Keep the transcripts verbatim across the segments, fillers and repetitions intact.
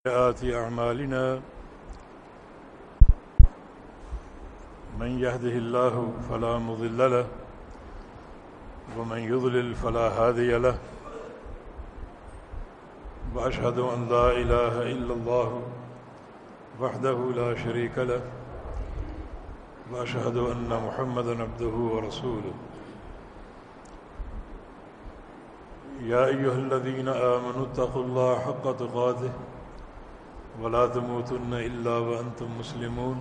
سيئات أعمالنا من يهده الله فلا مضل له ومن يضلل فلا هادي له وأشهد أن لا إله إلا الله وحده لا شريك له وأشهد أن محمدا عبده ورسوله يا أيها الذين آمنوا اتقوا الله حق تقاته ولا تموتن إلا وأنتم مسلمون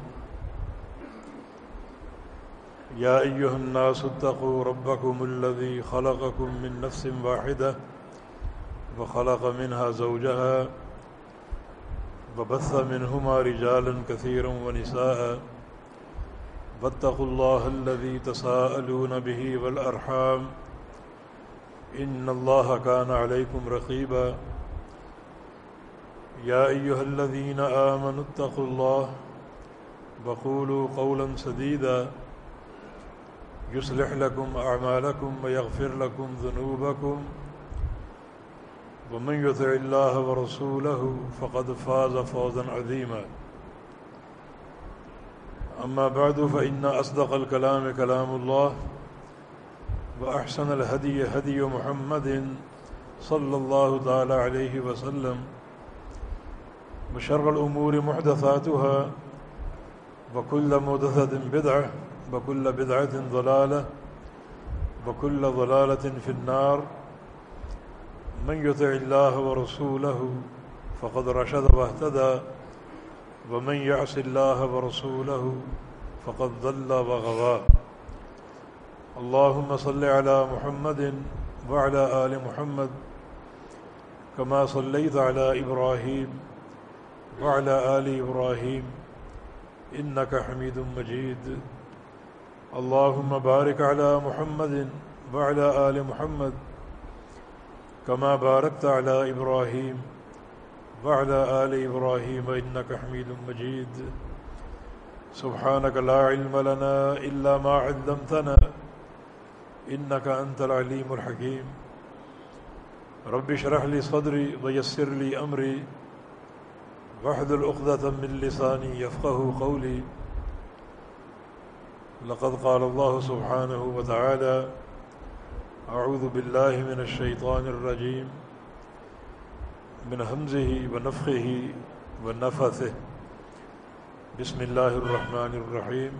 يا أيها الناس اتقوا ربكم الذي خلقكم من نفس واحدة وخلق منها زوجها وبث منهما رجالا كثيرا ونساء واتقوا الله الذي تساءلون به والأرحام إن الله كان عليكم رقيبا يا أيها الذين آمنوا اتقوا الله وقولوا قولا سديدا يصلح لكم أعمالكم ويغفر لكم ذنوبكم ومن يطع الله ورسوله فقد فاز فوزا عظيما أما بعد فإن أصدق الكلام كلام الله وأحسن الهدي هدي محمد صلى الله تعالى عليه وسلم وشر الأمور محدثاتها وكل محدثة بدعة وكل بدعة ضلالة وكل ضلالة في النار من يطع الله ورسوله فقد رشد واهتدى ومن يعص الله ورسوله فقد ضل وغوى اللهم صل على محمد وعلى آل محمد كما صليت على إبراهيم وعلى آل إبراهيم إنك حميد مجيد اللهم بارك على محمد وعلى آل محمد كما باركت على إبراهيم وعلى آل إبراهيم إنك حميد مجيد سبحانك لا علم لنا إلا ما علمتنا إنك أنت العليم الحكيم رب اشرح لي صدري ويسر لي أمري واحلل عقدة من لساني يفقهوا قولي لقد قال الله سبحانه وتعالى أعوذ بالله من الشيطان الرجيم من همزه ونفخه ونفثه بسم الله الرحمن الرحيم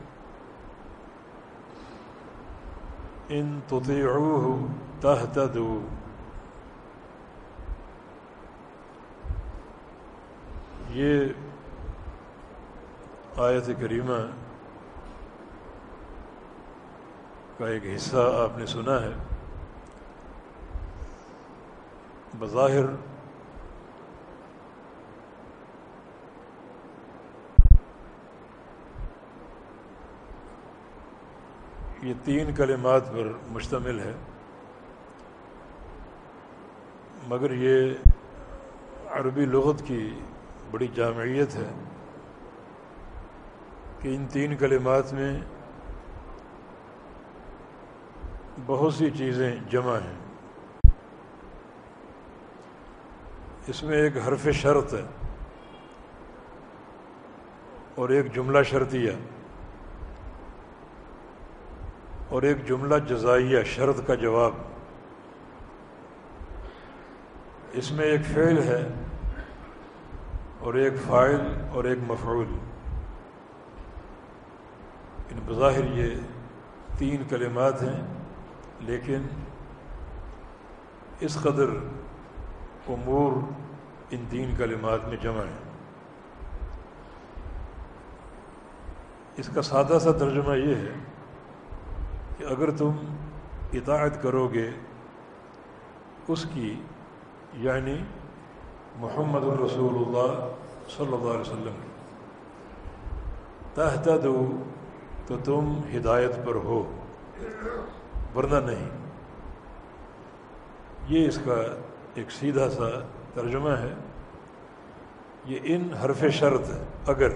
إن تطيعوه تهتدوا یہ آیت کریمہ کا ایک حصہ آپ نے سنا ہے. بظاہر یہ تین کلمات پر مشتمل ہے، مگر یہ عربی لغت کی بڑی جامعیت ہے کہ ان تین کلمات میں بہت سی چیزیں جمع ہیں. اس میں ایک حرف شرط ہے اور ایک جملہ شرطیہ اور ایک جملہ جزائیہ شرط کا جواب. اس میں ایک فعل ہے اور ایک فاعل اور ایک مفعول. ان بظاہر یہ تین کلمات ہیں، لیکن اس قدر امور ان تین کلمات میں جمع ہیں. اس کا سادہ سا ترجمہ یہ ہے کہ اگر تم اطاعت کرو گے اس کی، یعنی محمد رسول اللہ صلی اللہ علیہ وسلم کی، تہتدوا تو تم ہدایت پر ہو ورنہ نہیں. یہ اس کا ایک سیدھا سا ترجمہ ہے. یہ ان حرف شرط ہے، اگر،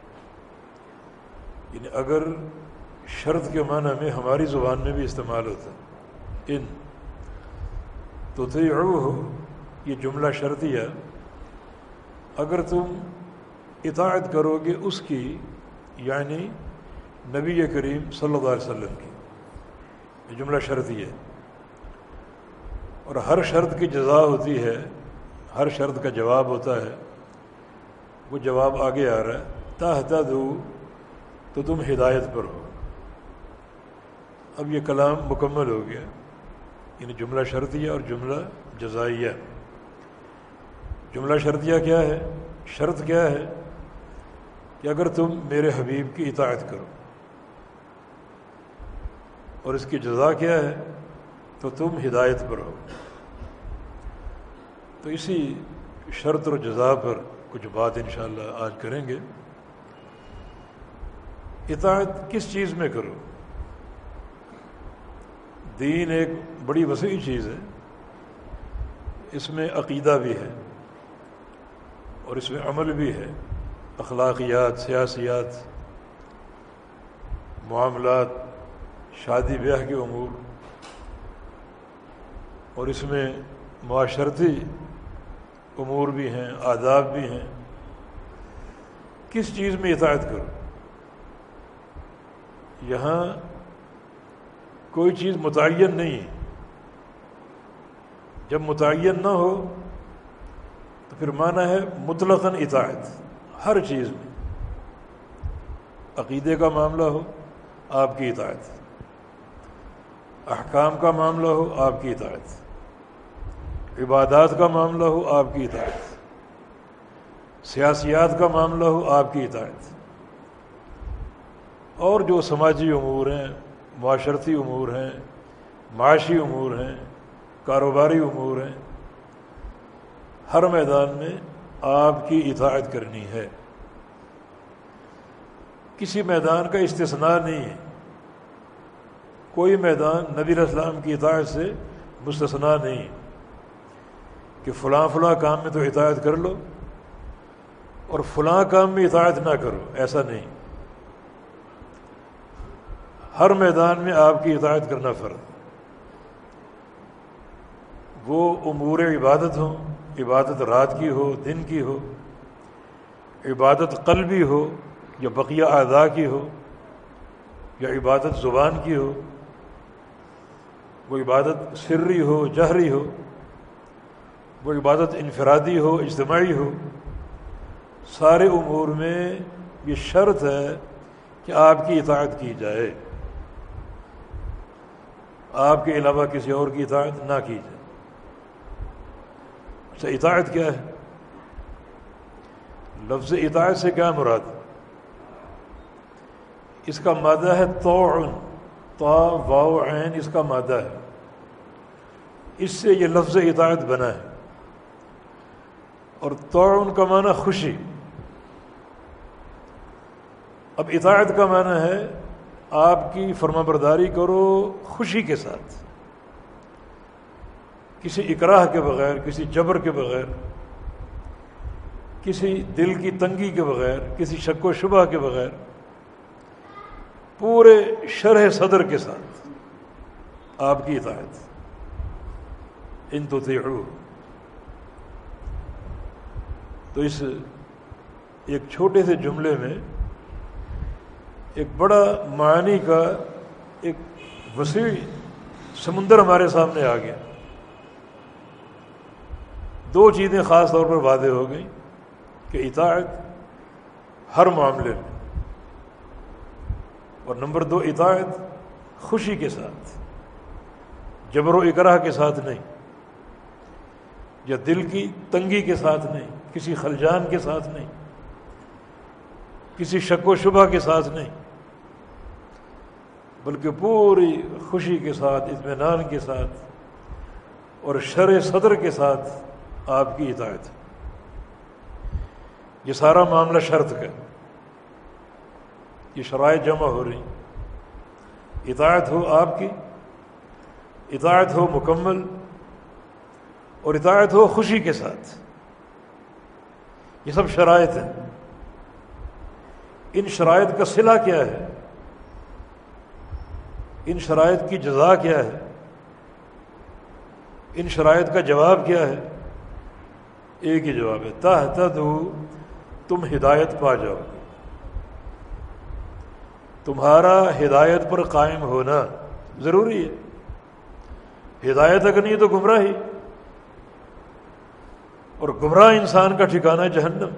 یعنی اگر شرط کے معنی میں ہماری زبان میں بھی استعمال ہوتا ہے. ان تطیعوہ یہ جملہ شرطیہ اگر تم اطاعت کرو گے اس کی، یعنی نبی کریم صلی اللہ علیہ وسلم کی. یہ جملہ شرطی ہے، اور ہر شرط کی جزا ہوتی ہے، ہر شرط کا جواب ہوتا ہے. وہ جواب آگے آ رہا ہے، تہتدوا، تو تم ہدایت پر ہو. اب یہ کلام مکمل ہو گیا، یعنی جملہ شرطیہ اور جملہ جزائیہ. جملہ شرطیہ کیا ہے؟ شرط کیا ہے؟ کہ اگر تم میرے حبیب کی اطاعت کرو. اور اس کی جزا کیا ہے؟ تو تم ہدایت پر ہو. تو اسی شرط اور جزا پر کچھ بات انشاءاللہ آج کریں گے. اطاعت کس چیز میں کرو؟ دین ایک بڑی وسیع چیز ہے، اس میں عقیدہ بھی ہے اور اس میں عمل بھی ہے، اخلاقیات، سیاسیات، معاملات، شادی بیاہ کے امور، اور اس میں معاشرتی امور بھی ہیں، آداب بھی ہیں. کس چیز میں اطاعت کرو؟ یہاں کوئی چیز متعین نہیں ہے. جب متعین نہ ہو تو پھر معنی ہے مطلقاً اطاعت. ہر چیز میں، عقیدے کا معاملہ ہو آپ کی اطاعت، احکام کا معاملہ ہو آپ کی اطاعت، عبادات کا معاملہ ہو آپ کی اطاعت، سیاسیات کا معاملہ ہو آپ کی اطاعت، اور جو سماجی امور ہیں، معاشرتی امور ہیں، معاشی امور ہیں، کاروباری امور ہیں، ہر میدان میں آپ کی اطاعت کرنی ہے. کسی میدان کا استثناء نہیں ہے. کوئی میدان نبی علیہ السلام کی اطاعت سے مستثنیٰ نہیں کہ فلاں فلاں کام میں تو اطاعت کر لو اور فلاں کام میں اطاعت نہ کرو. ایسا نہیں. ہر میدان میں آپ کی اطاعت کرنا فرض. وہ امور عبادت ہوں، عبادت رات کی ہو، دن کی ہو، عبادت قلبی ہو یا بقیہ اعضاء کی ہو، یا عبادت زبان کی ہو، وہ عبادت سری ہو، جہری ہو، وہ عبادت انفرادی ہو، اجتماعی ہو. سارے امور میں یہ شرط ہے کہ آپ کی اطاعت کی جائے، آپ کے علاوہ کسی اور کی اطاعت نہ کی جائے. اچھا، اطاعت کیا ہے؟ لفظ اطاعت سے کیا مراد؟ اس کا مادہ ہے طوعن، طا واو عین اس کا مادہ ہے. اس سے یہ لفظ اطاعت بنا ہے. اور طوعن کا معنی خوشی. اب اطاعت کا معنی ہے آپ کی فرمانبرداری کرو خوشی کے ساتھ، کسی اکراہ کے بغیر، کسی جبر کے بغیر، کسی دل کی تنگی کے بغیر، کسی شک و شبہ کے بغیر، پورے شرح صدر کے ساتھ آپ کی اطاعت. ان تطیعوہ. تو اس ایک چھوٹے سے جملے میں ایک بڑا معنی کا ایک وسیع سمندر ہمارے سامنے آ گیا. دو چیزیں خاص طور پر واضح ہو گئیں کہ اطاعت ہر معاملے میں، اور نمبر دو اطاعت خوشی کے ساتھ، جبر و اکراہ کے ساتھ نہیں، یا دل کی تنگی کے ساتھ نہیں، کسی خلجان کے ساتھ نہیں، کسی شک و شبہ کے ساتھ نہیں، بلکہ پوری خوشی کے ساتھ، اطمینان کے ساتھ اور شرح صدر کے ساتھ آپ کی اطاعت. یہ سارا معاملہ شرط کا، یہ شرائط جمع ہو رہی. اطاعت ہو آپ کی، اطاعت ہو مکمل، اور اطاعت ہو خوشی کے ساتھ. یہ سب شرائط ہیں. ان شرائط کا صلہ کیا ہے؟ ان شرائط کی جزا کیا ہے؟ ان شرائط کا جواب کیا ہے؟ ایک ہی جواب ہے، تہتدوا، تم ہدایت پا جاؤ گے۔ تمہارا ہدایت پر قائم ہونا ضروری ہے، ہدایت اگر نہیں تو گمراہی، اور گمراہ انسان کا ٹھکانہ جہنم،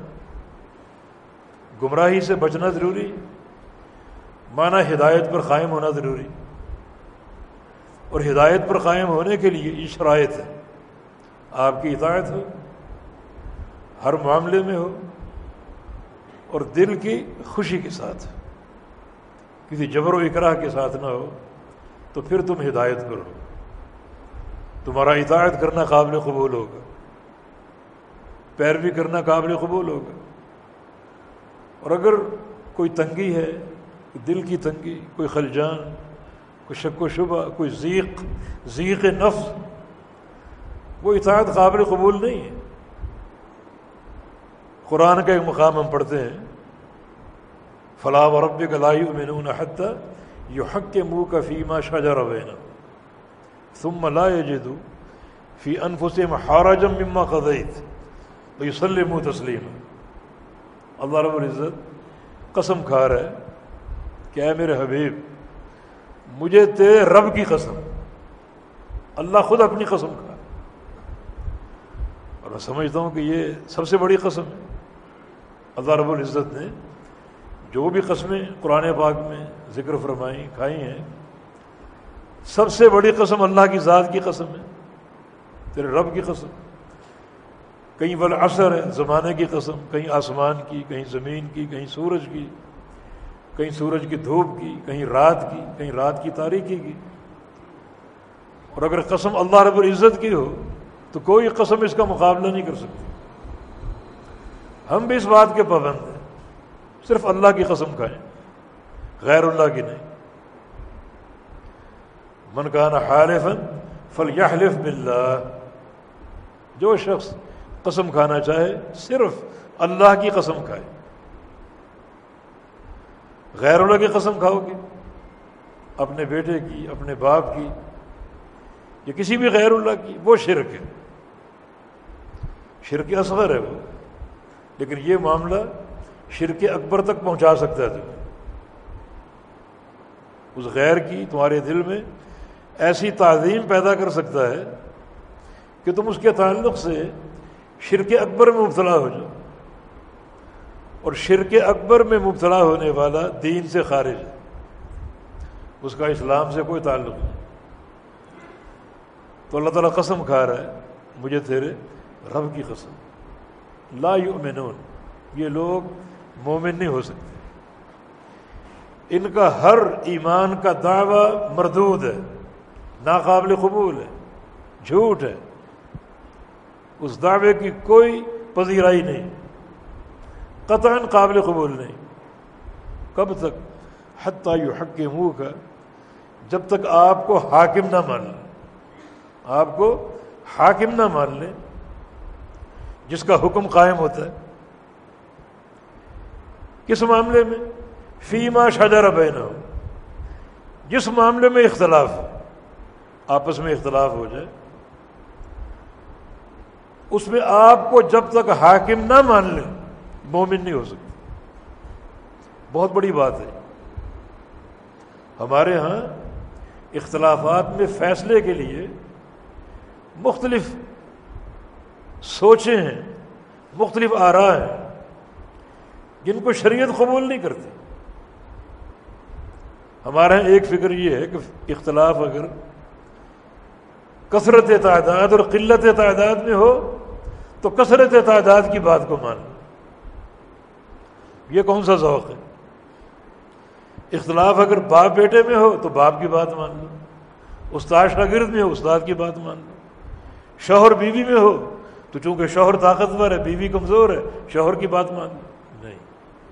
گمراہی سے بچنا ضروری، مانا ہدایت پر قائم ہونا ضروری، اور ہدایت پر قائم ہونے کے لیے یہ شرائط ہے، آپ کی اطاعت ہو ہر معاملے میں ہو، اور دل کی خوشی کے ساتھ، کسی جبر و اکراہ کے ساتھ نہ ہو، تو پھر تم ہدایت پر ہو، تمہارا اطاعت کرنا قابل قبول ہوگا، پیروی کرنا قابل قبول ہوگا۔ اور اگر کوئی تنگی ہے، دل کی تنگی، کوئی خلجان، کوئی شک و شبہ، کوئی ضیق ضیق نفس، وہ اطاعت قابل قبول نہیں ہے۔ قرآن کا ایک مقام ہم پڑھتے ہیں، فَلَا وَرَبِّكَ لَا يُؤْمِنُونَ حَتَّى يُحَكِّمُوكَ فِي مَا شَجَرَ بَيْنَهُمْ ثُمَّ لَا يَجِدُوا فِي أَنفُسِهِمْ حَرَجًا مِّمَّا قَضَيْتَ وَيُسَلِّمُوا تَسْلِيمًا۔ اللہ رب العزت قسم کھا رہا ہے کہ اے میرے حبیب، مجھے تیرے رب کی قسم، اللہ خود اپنی قسم کھا، اور میں سمجھتا ہوں کہ یہ سب سے بڑی قسم ہے۔ اللہ رب العزت نے جو بھی قسمیں قرآن پاک میں ذکر فرمائی کھائی ہیں، سب سے بڑی قسم اللہ کی ذات کی قسم ہے، تیرے رب کی قسم۔ کہیں والعصر ہے، زمانے کی قسم، کہیں آسمان کی، کہیں زمین کی، کہیں سورج کی، کہیں سورج کی دھوپ کی، کہیں رات کی، کہیں رات کی تاریکی کی۔ اور اگر قسم اللہ رب العزت کی ہو تو کوئی قسم اس کا مقابلہ نہیں کر سکتی۔ ہم بھی اس بات کے پابند ہیں، صرف اللہ کی قسم کھائیں، غیر اللہ کی نہیں۔ من کان حالفا فلیحلف باللہ، جو شخص قسم کھانا چاہے صرف اللہ کی قسم کھائے۔ غیر اللہ کی قسم کھاؤ گے، اپنے بیٹے کی، اپنے باپ کی، یا کسی بھی غیر اللہ کی، وہ شرک ہے، شرک اصغر ہے وہ، لیکن یہ معاملہ شرک اکبر تک پہنچا سکتا ہے تمہیں۔ اس غیر کی تمہارے دل میں ایسی تعظیم پیدا کر سکتا ہے کہ تم اس کے تعلق سے شرک اکبر میں مبتلا ہو جاؤ، اور شرک اکبر میں مبتلا ہونے والا دین سے خارج ہے، اس کا اسلام سے کوئی تعلق نہیں۔ تو اللہ تعالیٰ قسم کھا رہا ہے، مجھے تیرے رب کی قسم، لا یؤمنون، یہ لوگ مومن نہیں ہو سکتے، ان کا ہر ایمان کا دعویٰ مردود ہے، ناقابل قبول ہے، جھوٹ ہے، اس دعوے کی کوئی پذیرائی نہیں، قطعاً قابل قبول نہیں۔ کب تک؟ حتیٰ یحکموک، جب تک آپ کو حاکم نہ مان لیں، آپ کو حاکم نہ مان لیں جس کا حکم قائم ہوتا ہے۔ کس معاملے میں؟ فیما شجر بینہم، جس معاملے میں اختلاف ہے، آپس میں اختلاف ہو جائے، اس میں آپ کو جب تک حاکم نہ مان لیں مومن نہیں ہو سکتے۔ بہت بڑی بات ہے۔ ہمارے ہاں اختلافات میں فیصلے کے لیے مختلف سوچیں ہیں، مختلف آراء ہیں جن کو شریعت قبول نہیں کرتی۔ ہمارے ہاں ایک فکر یہ ہے کہ اختلاف اگر کثرت تعداد اور قلت تعداد میں ہو تو کثرت تعداد کی بات کو مان لو۔ یہ کون سا ذوق ہے؟ اختلاف اگر باپ بیٹے میں ہو تو باپ کی بات مان لو، استاد شاگرد میں ہو استاد کی بات مان لو، شوہر بیوی میں ہو تو چونکہ شوہر طاقتور ہے بیوی کمزور ہے شوہر کی بات مان لو۔ نہیں،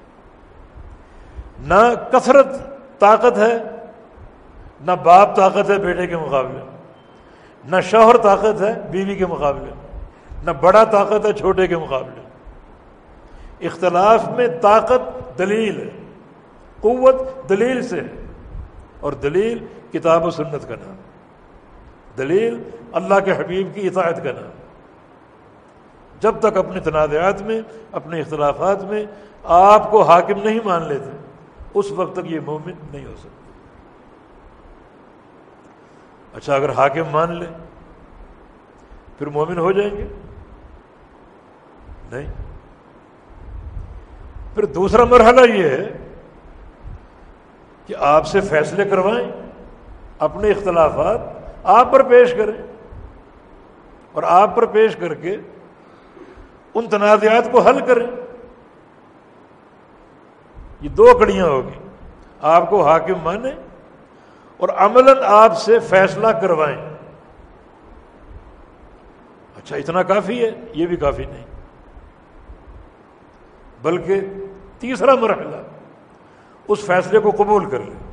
نہ کثرت طاقت ہے، نہ باپ طاقت ہے بیٹے کے مقابلے میں، نہ شوہر طاقت ہے بیوی کے مقابلے میں، نہ بڑا طاقت ہے چھوٹے کے مقابلے میں۔ اختلاف میں طاقت دلیل ہے، قوت دلیل سے ہے، اور دلیل کتاب و سنت کا نام، دلیل اللہ کے حبیب کی اطاعت کا نام۔ جب تک اپنے تنازعات میں، اپنے اختلافات میں آپ کو حاکم نہیں مان لیتے اس وقت تک یہ مومن نہیں ہو سکتے۔ اچھا اگر حاکم مان لے پھر مومن ہو جائیں گے؟ نہیں۔ پھر دوسرا مرحلہ یہ ہے کہ آپ سے فیصلے کروائیں، اپنے اختلافات آپ پر پیش کریں اور آپ پر پیش کر کے ان تنازعات کو حل کریں۔ یہ دو کڑیاں ہوگی، آپ کو حاکم مانیں اور عملاً آپ سے فیصلہ کروائیں۔ اچھا اتنا کافی ہے؟ یہ بھی کافی نہیں، بلکہ تیسرا مرحلہ اس فیصلے کو قبول کر لیں۔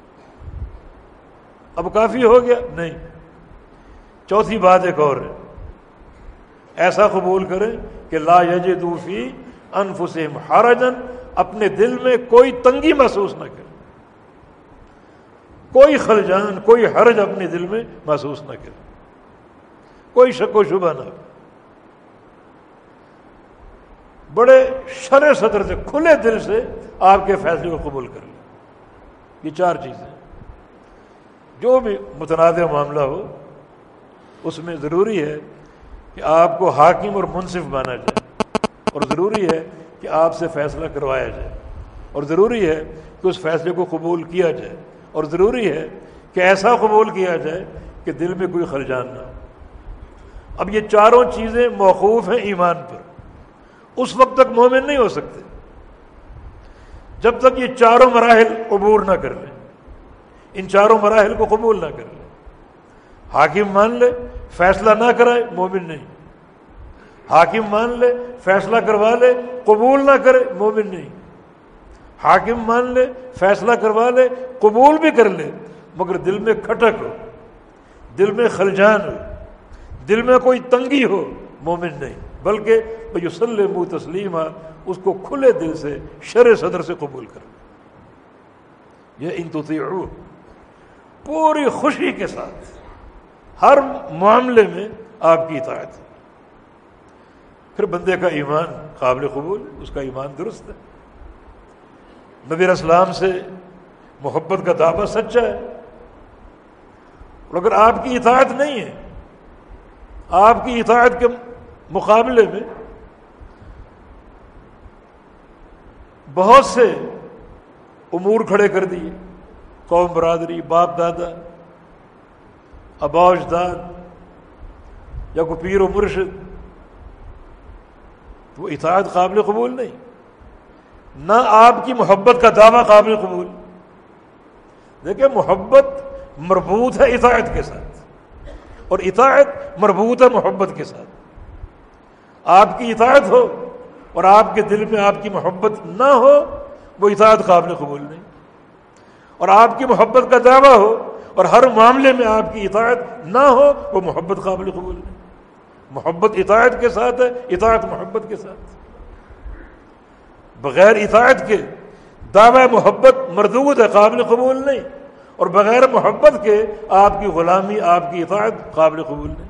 اب کافی ہو گیا؟ نہیں، چوتھی بات ایک اور ہے، ایسا قبول کریں کہ لا یجدوا فی انفسہم حرجا، اپنے دل میں کوئی تنگی محسوس نہ کریں، کوئی خلجان، کوئی حرج اپنے دل میں محسوس نہ کریں، کوئی شک و شبہ نہ ہو، بڑے شرح صدر سے، کھلے دل سے آپ کے فیصلے کو قبول کر لیں۔ یہ چار چیزیں، جو بھی متنازع معاملہ ہو اس میں ضروری ہے کہ آپ کو حاکم اور منصف مانا جائے، اور ضروری ہے کہ آپ سے فیصلہ کروایا جائے، اور ضروری ہے کہ اس فیصلے کو قبول کیا جائے، اور ضروری ہے کہ ایسا قبول کیا جائے کہ دل میں کوئی خلجان نہ ہو۔ اب یہ چاروں چیزیں موقوف ہیں ایمان پر، اس وقت تک مومن نہیں ہو سکتے جب تک یہ چاروں مراحل عبور نہ کر لیں، ان چاروں مراحل کو قبول نہ کر لیں۔ حاکم مان لے فیصلہ نہ کرائے مومن نہیں، حاکم مان لے فیصلہ کروا لے قبول نہ کرے مومن نہیں، حاکم مان لے فیصلہ کروا لے قبول بھی کر لے مگر دل میں کھٹک ہو، دل میں خلجان ہو، دل میں کوئی تنگی ہو، مومن نہیں، بلکہ یسلموا تسلیما، اس کو کھلے دل سے شرح صدر سے قبول کر لے۔ یہ ان تطیعوہ، پوری خوشی کے ساتھ ہر معاملے میں آپ کی اطاعت ہے، پھر بندے کا ایمان قابل قبول، اس کا ایمان درست ہے، نبی علیہ السلام سے محبت کا دعویٰ سچا ہے۔ اور اگر آپ کی اطاعت نہیں ہے، آپ کی اطاعت کے مقابلے میں بہت سے امور کھڑے کر دیے، قوم برادری، باپ دادا، آباء و اجداد، یا کوئی پیر و مرشد، تو وہ اطاعت قابل قبول نہیں، نہ آپ کی محبت کا دعویٰ قابل قبول۔ دیکھیں محبت مربوط ہے اطاعت کے ساتھ، اور اطاعت مربوط ہے محبت کے ساتھ۔ آپ کی اطاعت ہو اور آپ کے دل میں آپ کی محبت نہ ہو، وہ اطاعت قابل قبول نہیں، اور آپ کی محبت کا دعویٰ ہو اور ہر معاملے میں آپ کی اطاعت نہ ہو، وہ محبت قابل قبول نہیں۔ محبت اطاعت کے ساتھ ہے، اطاعت محبت کے ساتھ۔ بغیر اطاعت کے دعویٰ محبت مردود ہے، قابل قبول نہیں، اور بغیر محبت کے آپ کی غلامی، آپ کی اطاعت قابل قبول نہیں۔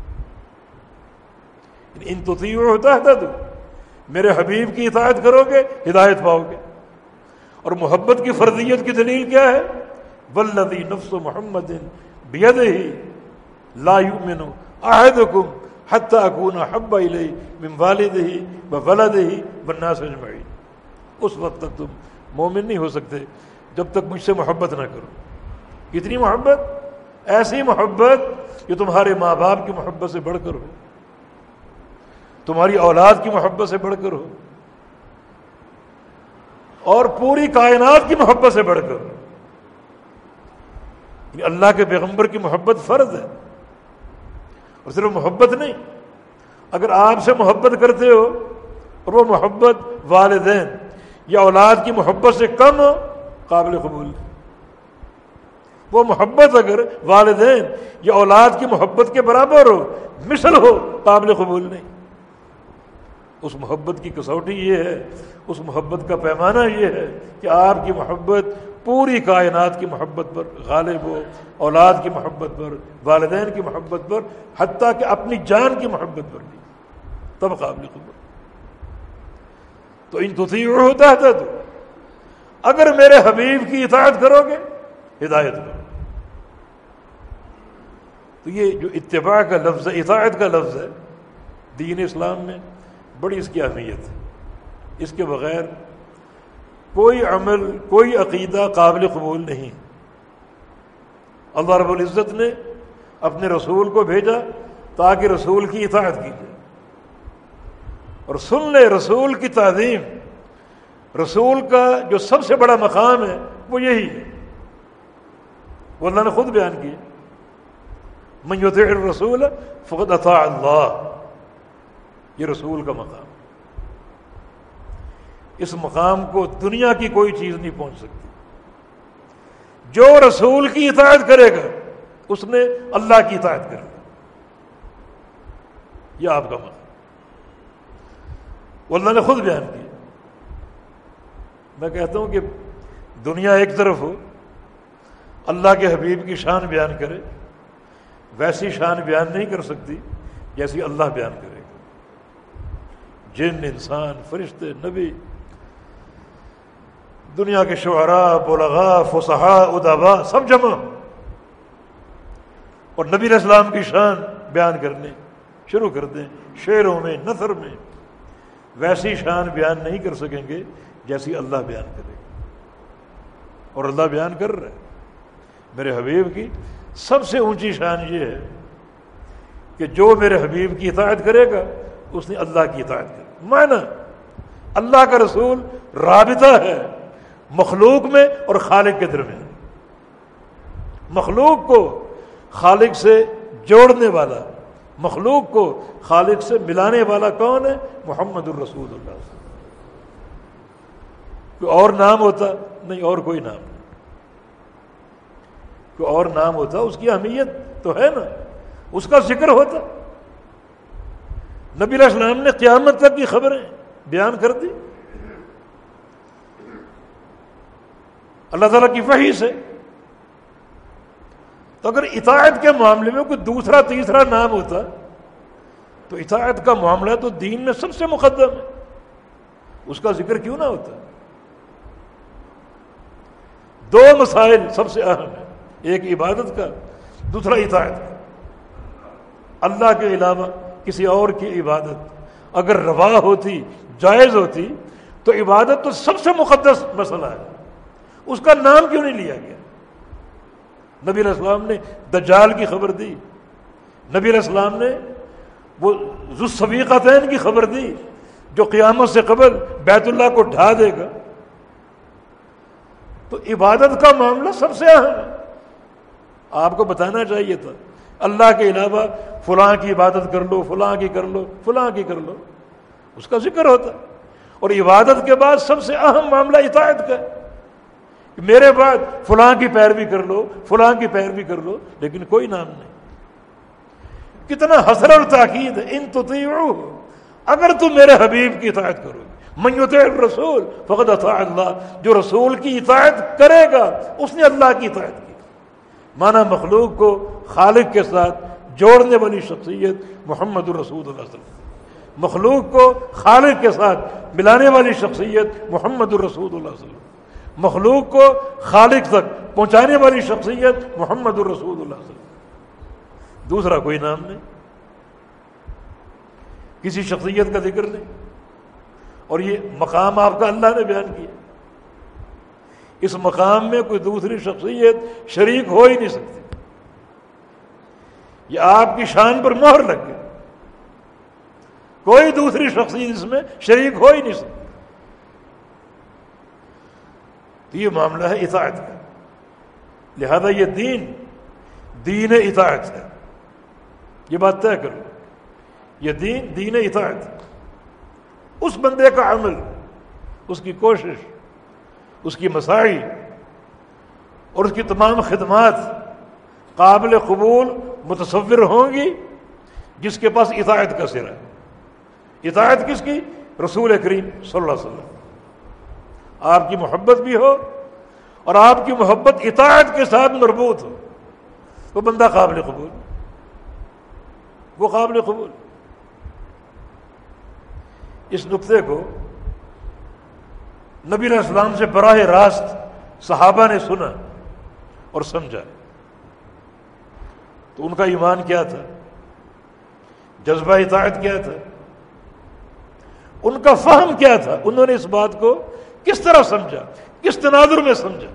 ان تطیعوہ تہتدوا، میرے حبیب کی اطاعت کرو گے ہدایت پاؤ گے۔ اور محبت کی فرضیت کی دلیل کیا ہے؟ والذی نفس محمد بیدہ لا یؤمن احدکم حتی اکون احب الیہ من والدہ وولدہ والناس اجمعین۔ اس وقت تک تم مومن نہیں ہو سکتے جب تک مجھ سے محبت نہ کرو۔ کتنی محبت؟ ایسی محبت جو تمہارے ماں باپ کی محبت سے بڑھ کر ہو، تمہاری اولاد کی محبت سے بڑھ کر ہو، اور پوری کائنات کی محبت سے بڑھ کر ہو۔ اللہ کے پیغمبر کی محبت فرض ہے، اور صرف محبت نہیں، اگر آپ سے محبت کرتے ہو اور وہ محبت والدین یا اولاد کی محبت سے کم ہو، قابل قبول نہیں۔ وہ محبت اگر والدین یا اولاد کی محبت کے برابر ہو، مثل ہو، قابل قبول نہیں۔ اس محبت کی کسوٹی یہ ہے، اس محبت کا پیمانہ یہ ہے کہ آپ کی محبت پوری کائنات کی محبت پر غالب ہو، اولاد کی محبت پر، والدین کی محبت پر، حتیٰ کہ اپنی جان کی محبت پر بھی۔ تب قابل قبول. تو ان تطیعوہ تہتدوا، اگر میرے حبیب کی اطاعت کرو گے ہدایت کرو. تو یہ جو اتباع کا لفظ ہے، اطاعت کا لفظ ہے، دین اسلام میں بڑی اس کی اہمیت ہے. اس کے بغیر کوئی عمل، کوئی عقیدہ قابل قبول نہیں. اللہ رب العزت نے اپنے رسول کو بھیجا تاکہ رسول کی اطاعت کی جائے، اور سن لے رسول کی تعظیم. رسول کا جو سب سے بڑا مقام ہے وہ یہی ہے، وہ اللہ نے خود بیان کیا، من یطع الرسول فقد اطاع اللہ. یہ رسول کا مقام، اس مقام کو دنیا کی کوئی چیز نہیں پہنچ سکتی. جو رسول کی اطاعت کرے گا اس نے اللہ کی اطاعت کر لی. یہ آپ کا مقام وہ اللہ نے خود بیان کیا. میں کہتا ہوں کہ دنیا ایک طرف ہو، اللہ کے حبیب کی شان بیان کرے، ویسی شان بیان نہیں کر سکتی جیسی اللہ بیان کرے گا. جن، انسان، فرشتے، نبی، دنیا کے شعراء، بلغاء، فصحاء، ادباء سب جمع، اور نبی علیہ السلام کی شان بیان کرنے شروع کر دیں شعروں میں، نثر میں، ویسی شان بیان نہیں کر سکیں گے جیسی اللہ بیان کرے گا. اور اللہ بیان کر رہا ہے. میرے حبیب کی سب سے اونچی شان یہ ہے کہ جو میرے حبیب کی اطاعت کرے گا اس نے اللہ کی اطاعت کرے. معنی اللہ کا رسول رابطہ ہے مخلوق میں اور خالق کے درمیان. مخلوق کو خالق سے جوڑنے والا، مخلوق کو خالق سے ملانے والا کون ہے؟ محمد الرسول اللہ. کوئی اور نام ہوتا نہیں، اور کوئی نام نہیں. کوئی اور نام ہوتا اس کی اہمیت تو ہے نا، اس کا ذکر ہوتا. نبی علیہ السلام نے قیامت تک کی خبریں بیان کر دی اللہ تعالیٰ کی وحی سے. تو اگر اطاعت کے معاملے میں کوئی دوسرا تیسرا نام ہوتا تو اطاعت کا معاملہ تو دین میں سب سے مقدم ہے، اس کا ذکر کیوں نہ ہوتا؟ دو مسائل سب سے اہم ہیں، ایک عبادت کا، دوسرا اطاعت کا. اللہ کے علاوہ کسی اور کی عبادت اگر روا ہوتی، جائز ہوتی، تو عبادت تو سب سے مقدس مسئلہ ہے، اس کا نام کیوں نہیں لیا گیا؟ نبی علیہ السلام نے دجال کی خبر دی، نبی علیہ السلام نے وہ ذو السویقتین کی خبر دی جو قیامت سے قبل بیت اللہ کو ڈھا دے گا. تو عبادت کا معاملہ سب سے اہم ہے. آپ کو بتانا چاہیے تھا اللہ کے علاوہ فلاں کی عبادت کر لو، فلاں کی کر لو، فلاں کی کر لو، اس کا ذکر ہوتا. اور عبادت کے بعد سب سے اہم معاملہ اطاعت کا ہے. میرے بعد فلاں کی پیروی کر لو، فلاں کی پیروی کر لو، لیکن کوئی نام نہیں. کتنا حسر اور تاکید ہے، ان تطیعوہ، اگر تم میرے حبیب کی اطاعت کرو گے. من یطع الرسول فقد اطاع اللہ، جو رسول کی اطاعت کرے گا اس نے اللہ کی اطاعت کی. مانا مخلوق کو خالق کے ساتھ جوڑنے والی شخصیت محمد الرسول اللہ صلی اللہ علیہ وسلم، مخلوق کو خالق کے ساتھ ملانے والی شخصیت محمد الرسول اللہ صلی اللہ علیہ وسلم، مخلوق کو خالق تک پہنچانے والی شخصیت محمد الرسول اللہ صلی اللہ علیہ وسلم. دوسرا کوئی نام نہیں، کسی شخصیت کا ذکر نہیں. اور یہ مقام آپ کا اللہ نے بیان کیا. اس مقام میں کوئی دوسری شخصیت شریک ہو ہی نہیں سکتی. یہ آپ کی شان پر مہر لگ گئی، کوئی دوسری شخصیت اس میں شریک ہو ہی نہیں سکتی. تو یہ معاملہ ہے اطاعت کا. لہذا یہ دین دین اطاعت ہے. یہ بات طے کرو، یہ دین دین اطاعت ہے. اس بندے کا عمل، اس کی کوشش، اس کی مساعی اور اس کی تمام خدمات قابل قبول متصور ہوں گی جس کے پاس اطاعت کا سر ہے. اطاعت کس کی؟ رسول کریم صلی اللہ علیہ وسلم. آپ کی محبت بھی ہو اور آپ کی محبت اطاعت کے ساتھ مربوط ہو، وہ بندہ قابل قبول، وہ قابل قبول. اس نقطے کو نبی علیہ السلام سے براہ راست صحابہ نے سنا اور سمجھا، تو ان کا ایمان کیا تھا، جذبہ اطاعت کیا تھا، ان کا فہم کیا تھا، انہوں نے اس بات کو کس طرح سمجھا، کس تناظر میں سمجھا.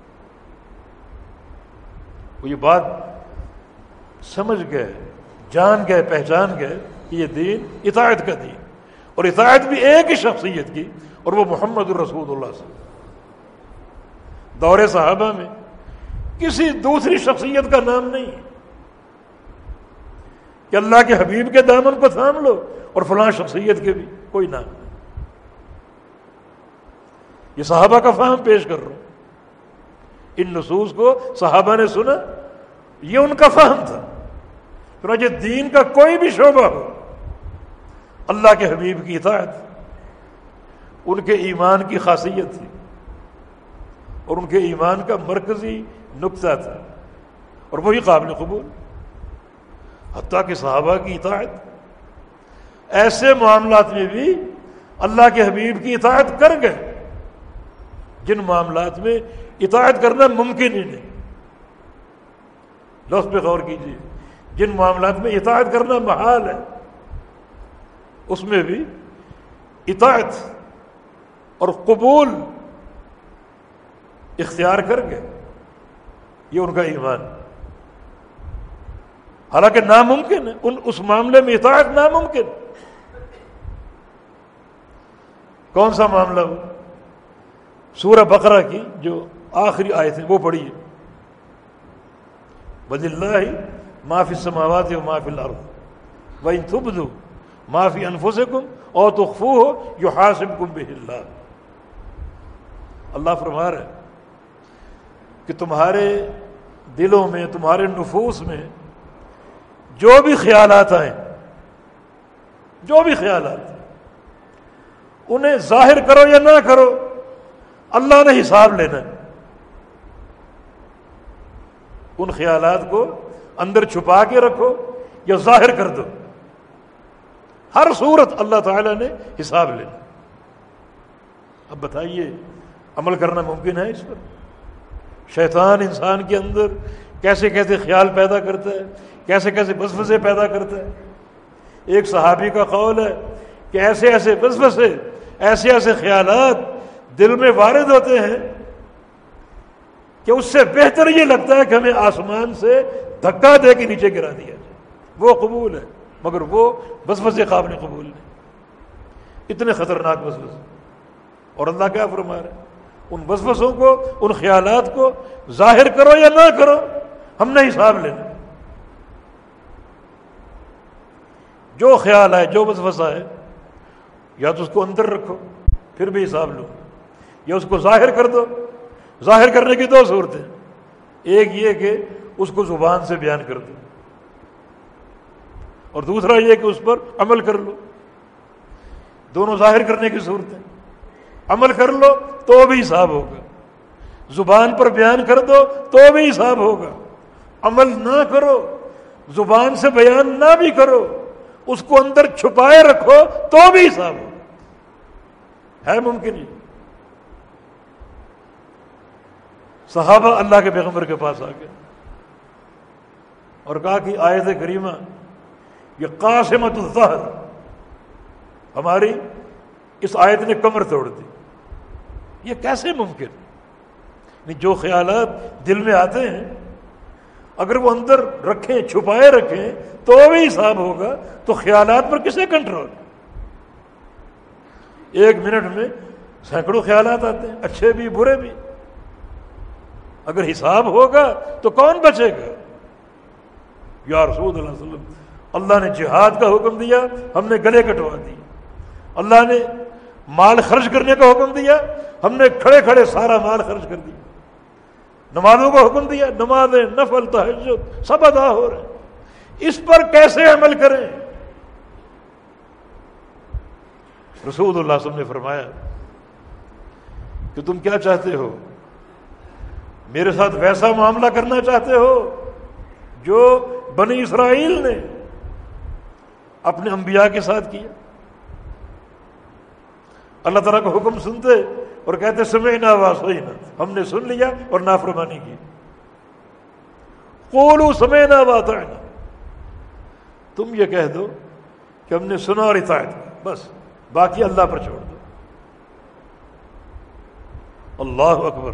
وہ یہ بات سمجھ گئے، جان گئے، پہچان گئے کہ یہ دین اطاعت کا دین، اور اطاعت بھی ایک ہی شخصیت کی، اور وہ محمد الرسول اللہ صلی اللہ علیہ وسلم. دور صحابہ میں کسی دوسری شخصیت کا نام نہیں کہ اللہ کے حبیب کے دامن کو تھام لو اور فلاں شخصیت کے بھی کوئی نام نہیں. یہ صحابہ کا فہم پیش کر رہا ہوں. ان نصوص کو صحابہ نے سنا، یہ ان کا فہم تھا. چنانچہ دین کا کوئی بھی شعبہ ہو، اللہ کے حبیب کی اطاعت ان کے ایمان کی خاصیت تھی اور ان کے ایمان کا مرکزی نقطہ تھا، اور وہی قابل قبول. حتیٰ کہ صحابہ کی اطاعت ایسے معاملات میں بھی اللہ کے حبیب کی اطاعت کر گئے جن معاملات میں اطاعت کرنا ممکن ہی نہیں. لفظ پہ غور کیجیے، جن معاملات میں اطاعت کرنا محال ہے اس میں بھی اطاعت اور قبول اختیار کر گئے. یہ ان کا ایمان، حالانکہ ناممکن ہے، ان اس معاملے میں اطاعت ناممکن. کون سا معاملہ ہو؟ سورہ بقرہ کی جو آخری آیت ہے وہ پڑھیے. وَلِلَّهِ مَا فِي السَّمَاوَاتِ وَمَا فِي الْأَرْضِ وَإِن تُبْدُوا مَا فِي أَنفُسِكُمْ أَوْ تُخْفُوهُ يُحَاسِبْكُم بِهِ اللَّهُ. اللہ فرما رہا ہے کہ تمہارے دلوں میں، تمہارے نفوس میں جو بھی خیالات آئیں، جو بھی خیالات انہیں ظاہر کرو یا نہ کرو، اللہ نے حساب لینا ہے. ان خیالات کو اندر چھپا کے رکھو یا ظاہر کر دو، ہر صورت اللہ تعالیٰ نے حساب لینا. اب بتائیے عمل کرنا ممکن ہے اس پر؟ شیطان انسان کے اندر کیسے کیسے خیال پیدا کرتا ہے، کیسے کیسے وسوسے پیدا کرتا ہے. ایک صحابی کا قول ہے کہ ایسے ایسے وسوسے، ایسے ایسے خیالات دل میں وارد ہوتے ہیں کہ اس سے بہتر یہ لگتا ہے کہ ہمیں آسمان سے دھکا دے کے نیچے گرا دیا جائے. وہ قبول ہے، مگر وہ وسوسے قابل قبول نہیں. اتنے خطرناک وسوسے. اور اللہ کیا فرما رہا ہے؟ ان وسوسوں کو، ان خیالات کو ظاہر کرو یا نہ کرو، ہم نے حساب لینا. جو خیال آئے، جو وسوسہ ہے، یا تو اس کو اندر رکھو پھر بھی حساب لو، یا اس کو ظاہر کر دو. ظاہر کرنے کی دو صورتیں، ایک یہ کہ اس کو زبان سے بیان کر دو، اور دوسرا یہ کہ اس پر عمل کر لو. دونوں ظاہر کرنے کی صورتیں. عمل کر لو تو بھی حساب ہوگا، زبان پر بیان کر دو تو بھی حساب ہوگا. عمل نہ کرو، زبان سے بیان نہ بھی کرو، اس کو اندر چھپائے رکھو تو بھی حساب ہوگا. ہے ممکن ہی؟ صحابہ اللہ کے پیغمبر کے پاس آ گئے اور کہا کہ آیت کریمہ یہ قاسمۃ الظہر، ہماری اس آیت نے کمر توڑ دی. یہ کیسے ممکن؟ جو خیالات دل میں آتے ہیں اگر وہ اندر رکھیں، چھپائے رکھیں تو بھی حساب ہوگا، تو خیالات پر کسے کنٹرول؟ ایک منٹ میں سینکڑوں خیالات آتے ہیں، اچھے بھی برے بھی. اگر حساب ہوگا تو کون بچے گا؟ یا رسول اللہ صلی اللہ علیہ وسلم، اللہ نے جہاد کا حکم دیا، ہم نے گلے کٹوا دی. اللہ نے مال خرچ کرنے کا حکم دیا، ہم نے کھڑے کھڑے سارا مال خرچ کر دیا. نمازوں کا حکم دیا، نمازیں، نفل، تہجد سب ادا ہو رہے ہیں. اس پر کیسے عمل کریں؟ رسول اللہ صلی اللہ علیہ وسلم نے فرمایا کہ تم کیا چاہتے ہو؟ میرے ساتھ ویسا معاملہ کرنا چاہتے ہو جو بنی اسرائیل نے اپنے انبیاء کے ساتھ کیا؟ اللہ تعالیٰ کا حکم سنتے اور کہتے سمعنا وعصینا، ہم نے سن لیا اور نافرمانی کی. قولوا سمعنا واطعنا، تم یہ کہہ دو کہ ہم نے سنا اور اطاعت کی، بس باقی اللہ پر چھوڑ دو. اللہ اکبر.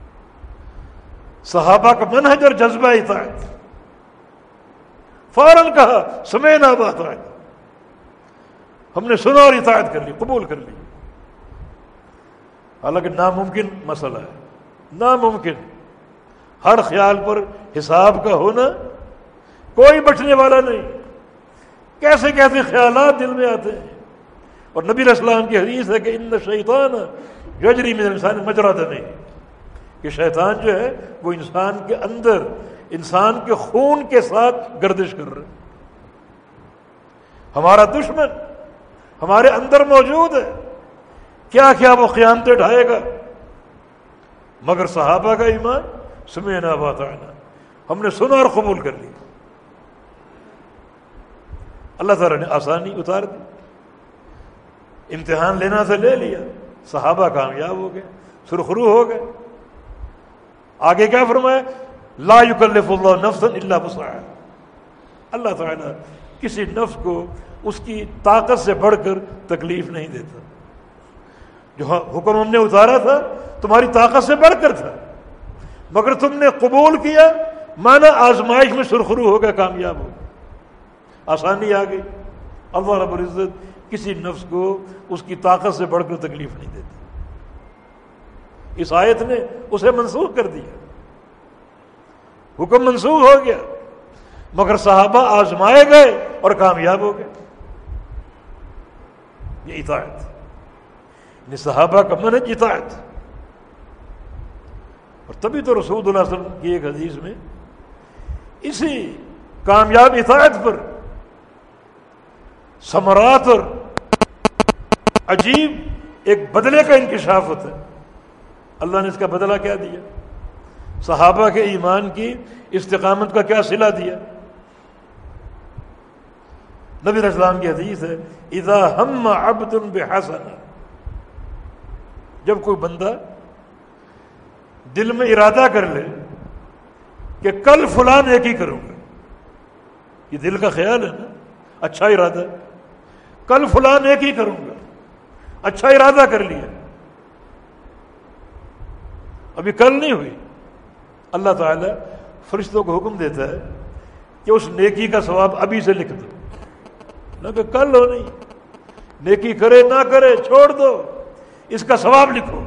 صحابہ کا منہج اور جذبہ اطاعت. فوراً کہا سمعنا واطعنا، ہم نے سنا اور اطاعت کر لی، قبول کر لی. حالانکہ ناممکن مسئلہ ہے، ناممکن. ہر خیال پر حساب کا ہونا، کوئی بچنے والا نہیں. کیسے کیسے خیالات دل میں آتے ہیں. اور نبی علیہ السلام کی حدیث ہے کہ ان الشیطان یجری من الانسان مجری دمہ، کہ شیطان جو ہے وہ انسان کے اندر، انسان کے خون کے ساتھ گردش کر رہا ہے. ہمارا دشمن ہمارے اندر موجود ہے، کیا کیا وہ قیامتیں ڈھائے گا. مگر صحابہ کا ایمان سمعنا واطعنا، ہم نے سنا اور قبول کر لی. اللہ تعالیٰ نے آسانی اتار دی. امتحان لینا سے لے لیا، صحابہ کامیاب ہو گئے، سرخرو ہو گئے. آگے کیا فرمایا؟ لا یکلف اللہ نفسا الا وسعها. اللہ تعالیٰ کسی نفس کو اس کی طاقت سے بڑھ کر تکلیف نہیں دیتا. جو حکم ہم نے اتارا تھا تمہاری طاقت سے بڑھ کر تھا، مگر تم نے قبول کیا، مانا آزمائش میں سرخرو ہو گئے، کامیاب ہو گئے، آسانی آ گئی. اللہ رب العزت کسی نفس کو اس کی طاقت سے بڑھ کر تکلیف نہیں دیتا. اس آیت نے اسے منسوخ کر دیا، حکم منسوخ ہو گیا، مگر صحابہ آزمائے گئے اور کامیاب ہو گئے. یہ اطاعت، یعنی صحابہ کا منہج اطاعت. اور تبھی تو رسول اللہ صلی اللہ علیہ وسلم کی ایک حدیث میں اسی کامیاب اطاعت پر ثمرات اور عجیب ایک بدلے کا انکشاف ہوتا ہے. اللہ نے اس کا بدلہ کیا دیا؟ صحابہ کے ایمان کی استقامت کا کیا صلہ دیا؟ نبی علیہ السلام کی حدیث ہے اذا ہم عبد بحسنہ، جب کوئی بندہ دل میں ارادہ کر لے کہ کل فلاں نیکی کروں گا، یہ دل کا خیال ہے نا، اچھا ارادہ، کل فلاں نیکی کروں گا، اچھا ارادہ کر لیا، ابھی کل نہیں ہوئی. اللہ تعالیٰ فرشتوں کو حکم دیتا ہے کہ اس نیکی کا ثواب ابھی سے لکھ دو، نہ کہ کل ہو. نہیں، نیکی کرے نہ کرے چھوڑ دو، اس کا ثواب لکھو.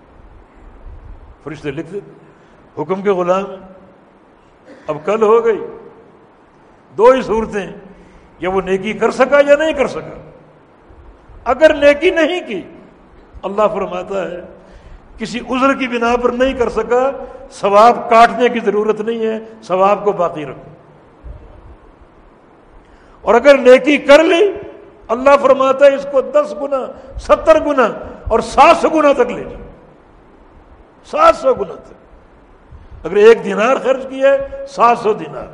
فرشتے لکھ دیتے، حکم کے غلام ہیں. اب کل ہو گئی، دو ہی صورتیں، یا وہ نیکی کر سکا یا نہیں کر سکا. اگر نیکی نہیں کی، اللہ فرماتا ہے کسی عذر کی بنا پر نہیں کر سکا، ثواب کاٹنے کی ضرورت نہیں ہے، ثواب کو باقی رکھو. اور اگر نیکی کر لی، اللہ فرماتا ہے اس کو دس گنا، ستر گنا اور سات سو گنا تک لے جاؤ، سات سو گنا تک. اگر ایک دینار خرچ کیا ہے، سات سو دینار.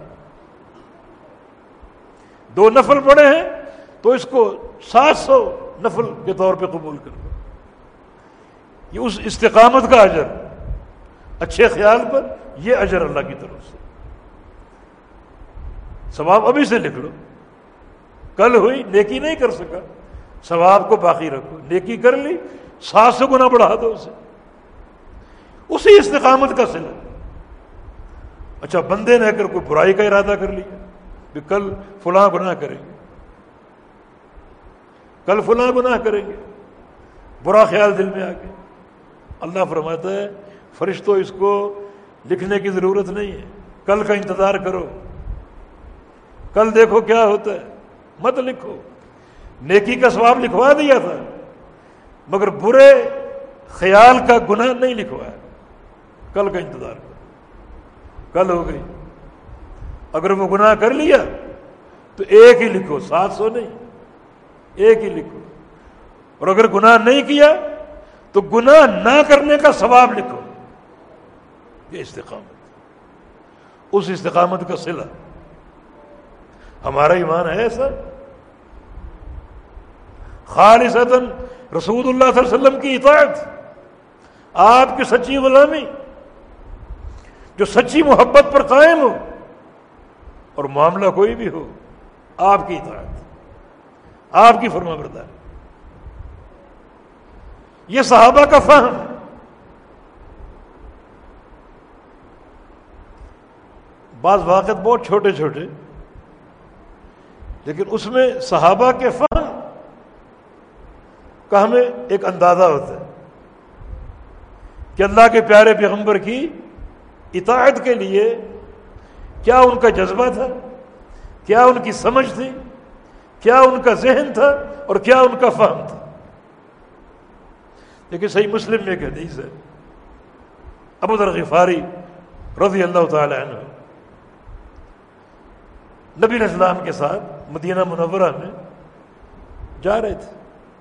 دو نفل پڑے ہیں تو اس کو سات سو نفل کے طور پہ قبول کر لو. یہ اس استقامت کا اجر، اچھے خیال پر یہ اجر اللہ کی طرف سے. ثواب ابھی سے لکھ لو. کل ہوئی، نیکی نہیں کر سکا، ثواب کو باقی رکھو. نیکی کر لی، سات سو گنا بڑھا دو اسے. اسی استقامت کا صلہ. اچھا، بندے نے اگر کوئی برائی کا ارادہ کر لیا کہ کل فلاں گناہ کریں گے، کل فلاں گناہ کریں گے، برا خیال دل میں آ گیا، اللہ فرماتا ہے فرشتوں اس کو لکھنے کی ضرورت نہیں ہے، کل کا انتظار کرو، کل دیکھو کیا ہوتا ہے، مت لکھو. نیکی کا ثواب لکھوا دیا تھا مگر برے خیال کا گناہ نہیں لکھوایا. کل کا انتظار کرو، کل ہو گئی. اگر وہ گناہ کر لیا تو ایک ہی لکھو، سات سو نہیں، ایک ہی لکھو. اور اگر گناہ نہیں کیا تو گناہ نہ کرنے کا ثواب لکھو. یہ استقامت، اس استقامت کا صلہ. ہمارا ایمان ہے ایسا. خالصتاً رسول اللہ صلی اللہ علیہ وسلم کی اطاعت، آپ کی سچی غلامی، جو سچی محبت پر قائم ہو، اور معاملہ کوئی بھی ہو آپ کی اطاعت، آپ کی فرما برداری. یہ صحابہ کا فہم. بعض واقعات بہت چھوٹے چھوٹے، لیکن اس میں صحابہ کے فہم کا ہمیں ایک اندازہ ہوتا ہے کہ اللہ کے پیارے پیغمبر کی اطاعت کے لیے کیا ان کا جذبہ تھا، کیا ان کی سمجھ تھی، کیا ان کا ذہن تھا، اور کیا ان کا فہم تھا. لیکن صحیح مسلم میں ایک حدیث ہے، ابو ذر غفاری رضی اللہ تعالی عنہ نبی علیہ السلام کے ساتھ مدینہ منورہ میں جا رہے تھے.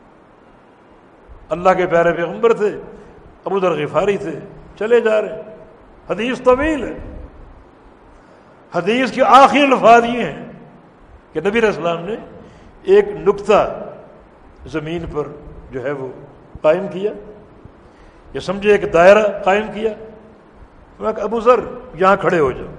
اللہ کے پیارے پیغمبر تھے، ابو ذر غفاری تھے، چلے جا رہے ہیں. حدیث طویل ہے. حدیث کے آخری الفاظ یہ ہیں کہ نبی علیہ السلام نے ایک نقطہ زمین پر جو ہے وہ قائم کیا، یا سمجھے ایک دائرہ قائم کیا. میں کہ ابو ذر یہاں کھڑے ہو جاؤ،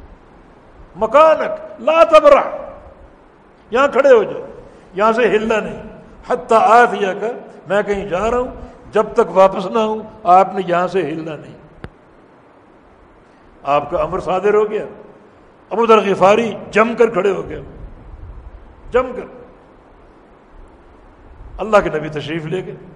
مکانک لا تبرح، یہاں کھڑے ہو جاؤ، یہاں سے ہلنا نہیں. حتی آتیا کا، میں کہیں جا رہا ہوں، جب تک واپس نہ ہوں آپ نے یہاں سے ہلنا نہیں. آپ کا امر صادر ہو گیا. ابو ذر غفاری جم کر کھڑے ہو گئے، جم کر. اللہ کے نبی تشریف لے گئے.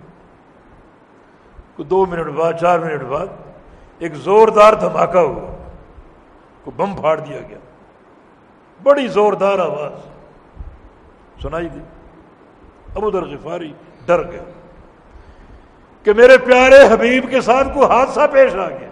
دو منٹ بعد، چار منٹ بعد ایک زوردار دھماکہ ہوا، کو بم پھاڑ دیا گیا. بڑی زوردار آواز سنائی دی. ابو ذر غفاری ڈر گیا کہ میرے پیارے حبیب کے ساتھ کوئی حادثہ پیش آ گیا.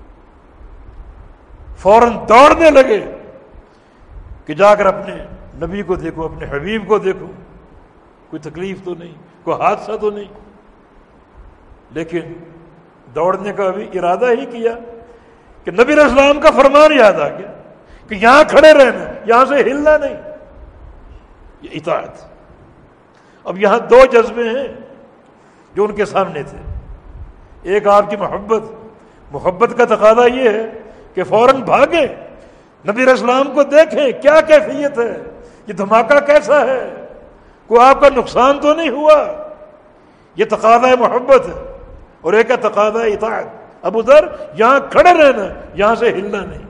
فوراً دوڑنے لگے کہ جا کر اپنے نبی کو دیکھو، اپنے حبیب کو دیکھو، کوئی تکلیف تو نہیں، کوئی حادثہ تو نہیں. لیکن دوڑنے کا بھی ارادہ ہی کیا کہ نبی علیہ السلام کا فرمان یاد آ گیا کہ یہاں کھڑے رہنا، یہاں سے ہلنا نہیں. یہ اطاعت. اب یہاں دو جذبے ہیں جو ان کے سامنے تھے. ایک آپ کی محبت، محبت کا تقاضا یہ ہے کہ فوراً بھاگیں، نبی علیہ السلام کو دیکھیں کیا کیفیت ہے، یہ دھماکہ کیسا ہے، کوئی آپ کا نقصان تو نہیں ہوا. یہ تقاضا محبت ہے. اور ایک ہے تقاضا اطاعت. ابو ذر یہاں کھڑے رہنا، یہاں سے ہلنا نہیں.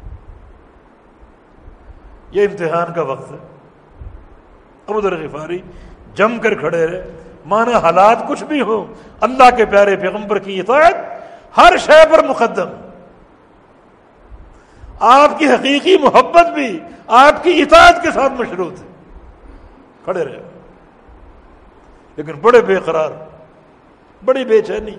یہ امتحان کا وقت ہے. ابو ذر غفاری جم کر کھڑے رہے. مانا حالات کچھ بھی ہو، اللہ کے پیارے پیغمبر کی اطاعت ہر شے پر مقدم. آپ کی حقیقی محبت بھی آپ کی اطاعت کے ساتھ مشروط ہے. کھڑے رہے. لیکن بڑے بے قرار، بڑی بے چینی.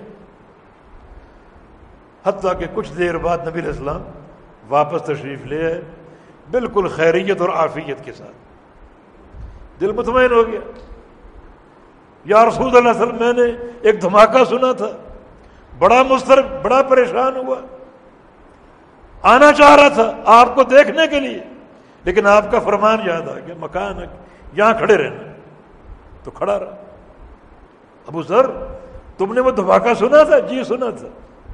حتیٰ کہ کچھ دیر بعد نبی علیہ السلام واپس تشریف لے آئے، بالکل خیریت اور عافیت کے ساتھ. دل مطمئن ہو گیا. یا رسول اللہ صلی اللہ علیہ وسلم، میں نے ایک دھماکہ سنا تھا، بڑا مضطرب، بڑا پریشان ہوا، آنا چاہ رہا تھا آپ کو دیکھنے کے لیے، لیکن آپ کا فرمان یاد آ گیا، مکان یہاں کھڑے رہنا. تو کھڑا رہا. ابو ذر تم نے وہ دھماکہ سنا تھا؟ جی سنا تھا.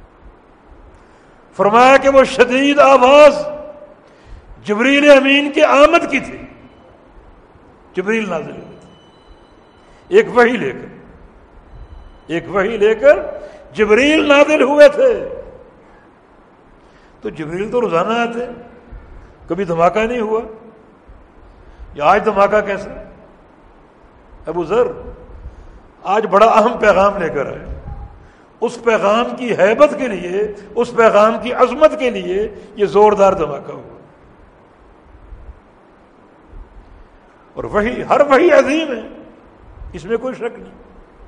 فرمایا کہ وہ شدید آواز جبریل امین کی آمد کی تھی. جبریل نازل ہوئے تھے ایک وحی لے کر، ایک وحی لے کر جبریل نازل ہوئے تھے. تو جبریل تو روزانہ آتے، کبھی دھماکہ نہیں ہوا. یہ آج دھماکہ کیسے؟ ابو ذر آج بڑا اہم پیغام لے کر آئے. اس پیغام کی ہیبت کے لیے، اس پیغام کی عظمت کے لیے یہ زوردار دھماکہ ہوا. اور وحی، ہر وحی عظیم ہے، اس میں کوئی شک نہیں.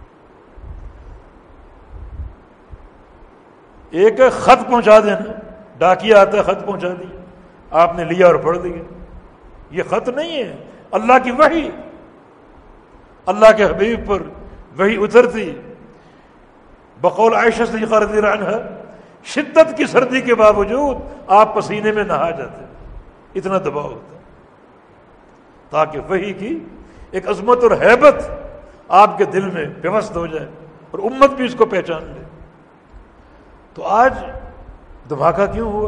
ایک خط پہنچا دینا، ڈاکیا آتا ہے خط پہنچا دیا، آپ نے لیا اور پڑھ دیا. یہ خط نہیں ہے، اللہ کی وحی. اللہ کے حبیب پر وحی اترتی. بقول عائشہ صدیقہ رضی اللہ عنہا، شدت کی سردی کے باوجود آپ پسینے میں نہا جاتے، اتنا دباؤ ہوتا، تاکہ وحی کی ایک عظمت اور ہیبت آپ کے دل میں پیوست ہو جائے اور امت بھی اس کو پہچان لے۔ تو آج دھماکہ کیوں ہوا؟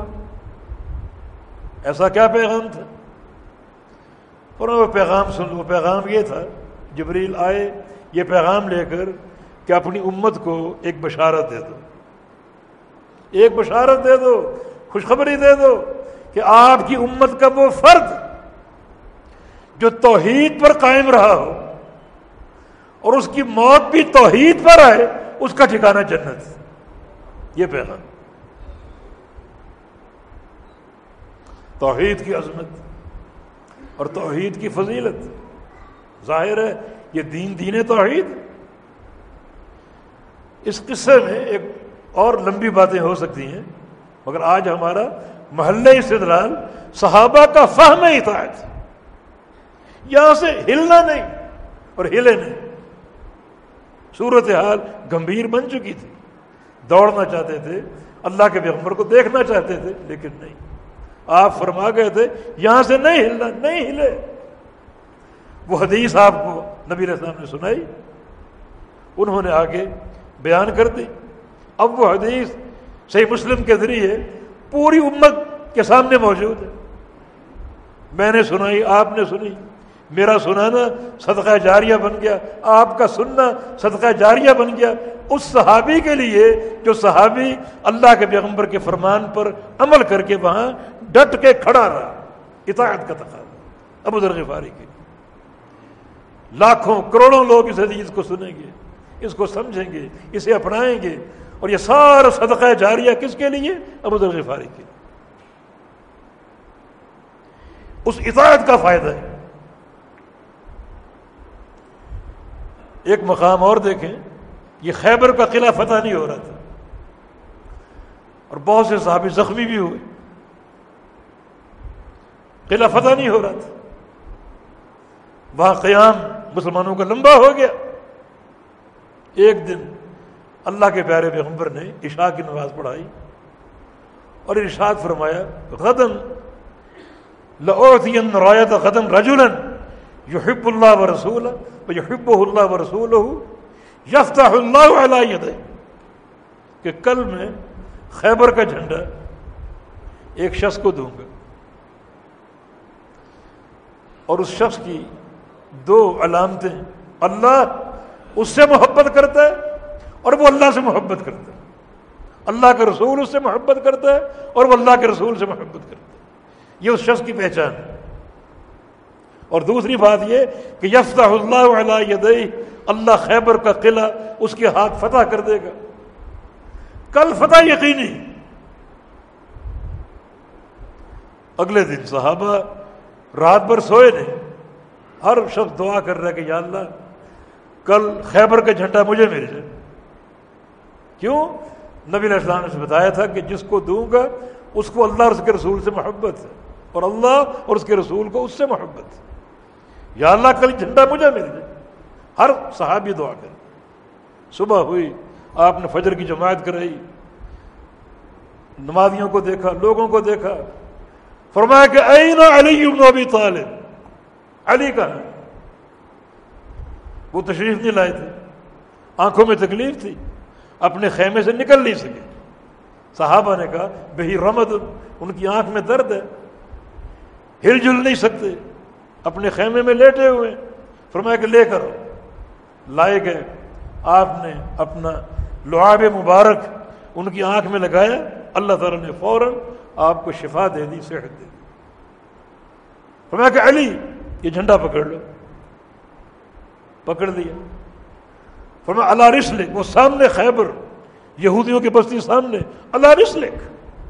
ایسا کیا پیغام تھا؟ اور وہ پیغام سن وہ پیغام یہ تھا، جبریل آئے یہ پیغام لے کر کہ اپنی امت کو ایک بشارت دے دو، ایک بشارت دے دو، خوشخبری دے دو کہ آپ کی امت کا وہ فرد جو توحید پر قائم رہا ہو اور اس کی موت بھی توحید پر آئے، اس کا ٹھکانہ جنت۔ یہ پیغام توحید کی عظمت اور توحید کی فضیلت۔ ظاہر ہے یہ دین دین توحید۔ اس قصے میں ایک اور لمبی باتیں ہو سکتی ہیں، مگر آج ہمارا محل استدلال صحابہ کا فہم اطاعت، یہاں سے ہلنا نہیں اور ہلے نہیں۔ صورتحال گمبھیر بن چکی تھی، دوڑنا چاہتے تھے، اللہ کے پیغمبر کو دیکھنا چاہتے تھے، لیکن نہیں، آپ فرما گئے تھے یہاں سے نہیں ہلنا، نہیں ہلے۔ وہ حدیث آپ کو نبی علیہ السلام نے سنائی، انہوں نے آگے بیان کر دی۔ اب وہ حدیث صحیح مسلم کے ذریعے پوری امت کے سامنے موجود ہے۔ میں نے سنائی، آپ نے سنی، میرا سنانا صدقہ جاریہ بن گیا، آپ کا سننا صدقہ جاریہ بن گیا اس صحابی کے لیے جو صحابی اللہ کے پیغمبر کے فرمان پر عمل کر کے وہاں ڈٹ کے کھڑا رہا۔ اطاعت کا تقاضا ابو ذر غفاری کی۔ لاکھوں کروڑوں لوگ اس حدیث کو سنیں گے، اس کو سمجھیں گے، اسے اپنائیں گے، اور یہ سارا صدقہ جاریہ کس کے لیے؟ ابو ذر غفاری کے لیے۔ اس اطاعت کا فائدہ ہے۔ ایک مقام اور دیکھیں، یہ خیبر کا قلعہ فتح نہیں ہو رہا تھا اور بہت سے صحابی زخمی بھی ہوئے، قلعہ فتح نہیں ہو رہا تھا، وہاں قیام مسلمانوں کا لمبا ہو گیا۔ ایک دن اللہ کے پیارے پیغمبر نے عشاء کی نماز پڑھائی اور ارشاد فرمایا، غدن لأعطین رایۃ غدن رجلا یحب اللہ ورسولہ ویحبہ اللہ ورسولہ یفتح اللہ علی یدیہ، کہ کل میں خیبر کا جھنڈا ایک شخص کو دوں گا اور اس شخص کی دو علامتیں، اللہ اس سے محبت کرتا ہے اور وہ اللہ سے محبت کرتا ہے، اللہ کے رسول اس سے محبت کرتا ہے اور وہ اللہ کے رسول سے محبت کرتا ہے، یہ اس شخص کی پہچان ہے۔ اور دوسری بات یہ کہ یفتح اللہ علی یدیہ، اللہ خیبر کا قلعہ اس کے ہاتھ فتح کر دے گا، کل فتح یقینی۔ اگلے دن صحابہ رات بھر سوئے نہیں، ہر شخص دعا کر رہا ہے کہ یا اللہ کل خیبر کا جھنڈا مجھے مل جائے۔ کیوں؟ نبی علیہ السلام نے بتایا تھا کہ جس کو دوں گا اس کو اللہ اور اس کے رسول سے محبت ہے، اور اللہ اور اس کے رسول کو اس سے محبت ہے۔ یا اللہ کل جھنڈا مجھے مل جائے۔ ہر صحابی دعا کرے۔ صبح ہوئی، آپ نے فجر کی جماعت کرائی، نمازیوں کو دیکھا، لوگوں کو دیکھا، فرمایا کہ این علی بن ابی طالب، علی کہاں؟ وہ تشریف نہیں لائے تھے، آنکھوں میں تکلیف تھی، اپنے خیمے سے نکل نہیں سکے۔ صحابہ نے کہا بہی رمد، ان کی آنکھ میں درد ہے، ہل جل نہیں سکتے، اپنے خیمے میں لیٹے ہوئے۔ فرمایا کہ لے کر لائے گئے، آپ نے اپنا لعاب مبارک ان کی آنکھ میں لگایا، اللہ تعالیٰ نے فوراً آپ کو شفا دے دی، صحت دے دی۔ فرمایا کہ علی یہ جھنڈا پکڑ لو، پکڑ لیا۔ فرمایا اللہ رسلک، وہ سامنے خیبر، یہودیوں کی بستی سامنے، اللہ رسلک،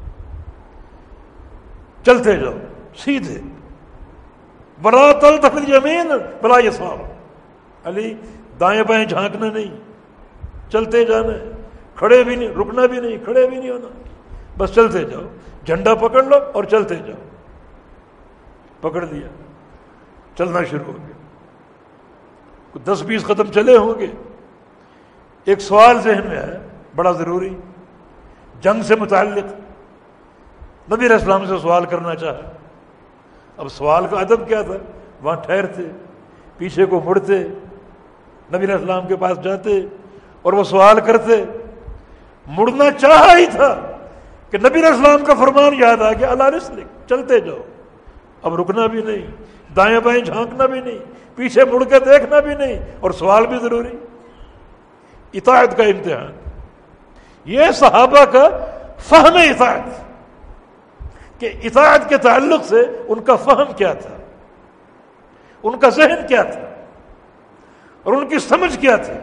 چلتے جاؤ سیدھے، ولا تلتفت یمین ولا یسار، علی دائیں بائیں جھانکنا نہیں، چلتے جانا ہے، کھڑے بھی نہیں، رکنا بھی نہیں، کھڑے بھی نہیں ہونا، بس چلتے جاؤ، جھنڈا پکڑ لو اور چلتے جاؤ۔ پکڑ لیا، چلنا شروع ہو گیا، دس بیس قدم چلے ہوں گے۔ ایک سوال ذہن میں آیا بڑا ضروری، جنگ سے متعلق، نبی علیہ السلام سے سوال کرنا چاہا۔ اب سوال کا ادب کیا تھا؟ وہاں ٹھہرتے، پیچھے کو مڑتے، نبی علیہ السلام کے پاس جاتے اور وہ سوال کرتے. مڑنا چاہا ہی تھا کہ نبی علیہ السلام کا فرمان یاد آ گیا، الا رسلک، چلتے جاؤ، اب رکنا بھی نہیں، دائیں بائیں جھانکنا بھی نہیں، پیچھے مڑ کے دیکھنا بھی نہیں، اور سوال بھی ضروری. اطاعت کا امتحان. یہ صحابہ کا فہم اطاعت، کہ اطاعت کے تعلق سے ان کا فہم کیا تھا، ان کا ذہن کیا تھا، اور ان کی سمجھ کیا تھی.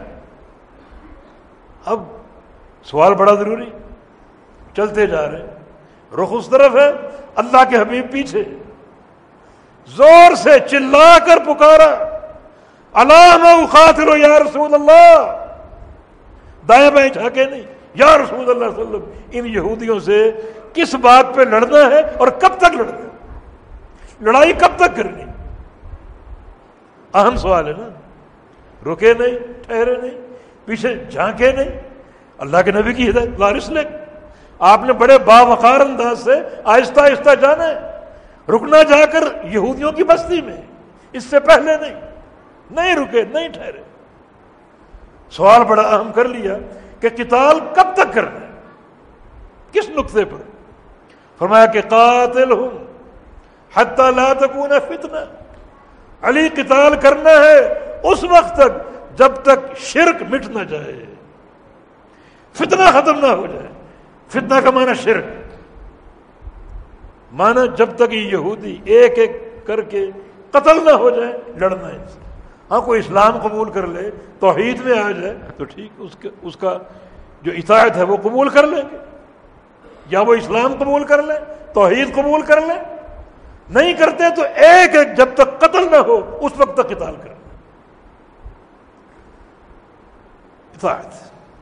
اب سوال بڑا ضروری. چلتے جا رہے ہیں، رخ اس طرف ہے، اللہ کے حبیب پیچھے. زور سے چلا کر پکارا، الا ما اقاتل یا رسول اللہ. دائیں بائیں جھانکے نہیں، یا رسول اللہ صلی اللہ علیہ وسلم، ان یہودیوں سے کس بات پہ لڑنا ہے اور کب تک لڑنا ہے، لڑائی کب تک کرنی. اہم سوال ہے نا. رکے نہیں، ٹھہرے نہیں، پیچھے جھانکے نہیں. اللہ کے نبی کی ہدایت، لا رسلک، آپ نے بڑے باوقار انداز سے آہستہ آہستہ جانا ہے. رکنا جا کر یہودیوں کی بستی میں، اس سے پہلے نہیں. نہیں رکے، نہیں ٹھہرے. سوال بڑا اہم کر لیا کہ قتال کب تک کرنا ہے، کس نقطے پر. فرمایا کہ قاتلہم حتی لا تکون فتنہ. علی قتال کرنا ہے اس وقت تک جب تک شرک مٹ نہ جائے، فتنہ ختم نہ ہو جائے. فتنہ کا معنی شرک، معنی جب تک یہ یہودی ایک ایک کر کے قتل نہ ہو جائے لڑنا ہے. ہاں کوئی اسلام قبول کر لے، توحید میں آ جائے تو ٹھیک، اس کے اس کا جو اطاعت ہے وہ قبول کر لیں گے، یا وہ اسلام قبول کر لیں، توحید قبول کر لیں. نہیں کرتے تو ایک ایک جب تک قتل نہ ہو اس وقت تک قتال کرنا. اطاعت.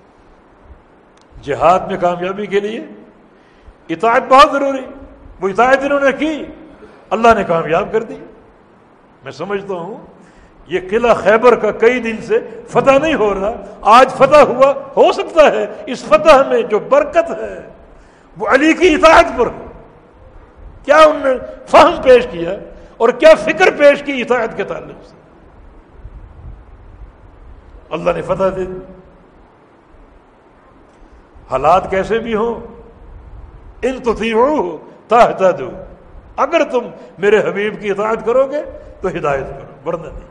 جہاد میں کامیابی کے لیے اطاعت بہت ضروری. وہ اطاعت انہوں نے کی، اللہ نے کامیاب کر دی. میں سمجھتا ہوں یہ قلعہ خیبر کا کئی دن سے فتح نہیں ہو رہا، آج فتح ہوا. ہو سکتا ہے اس فتح میں جو برکت ہے وہ علی کی اطاعت پر ہو. کیا انہوں نے فہم پیش کیا اور کیا فکر پیش کی اطاعت کے تعلق سے، اللہ نے فتح دے دی. حالات کیسے بھی ہوں، ان تطیعوہ تہتدوا، اگر تم میرے حبیب کی اطاعت کرو گے تو ہدایت کرو، ورنہ نہیں.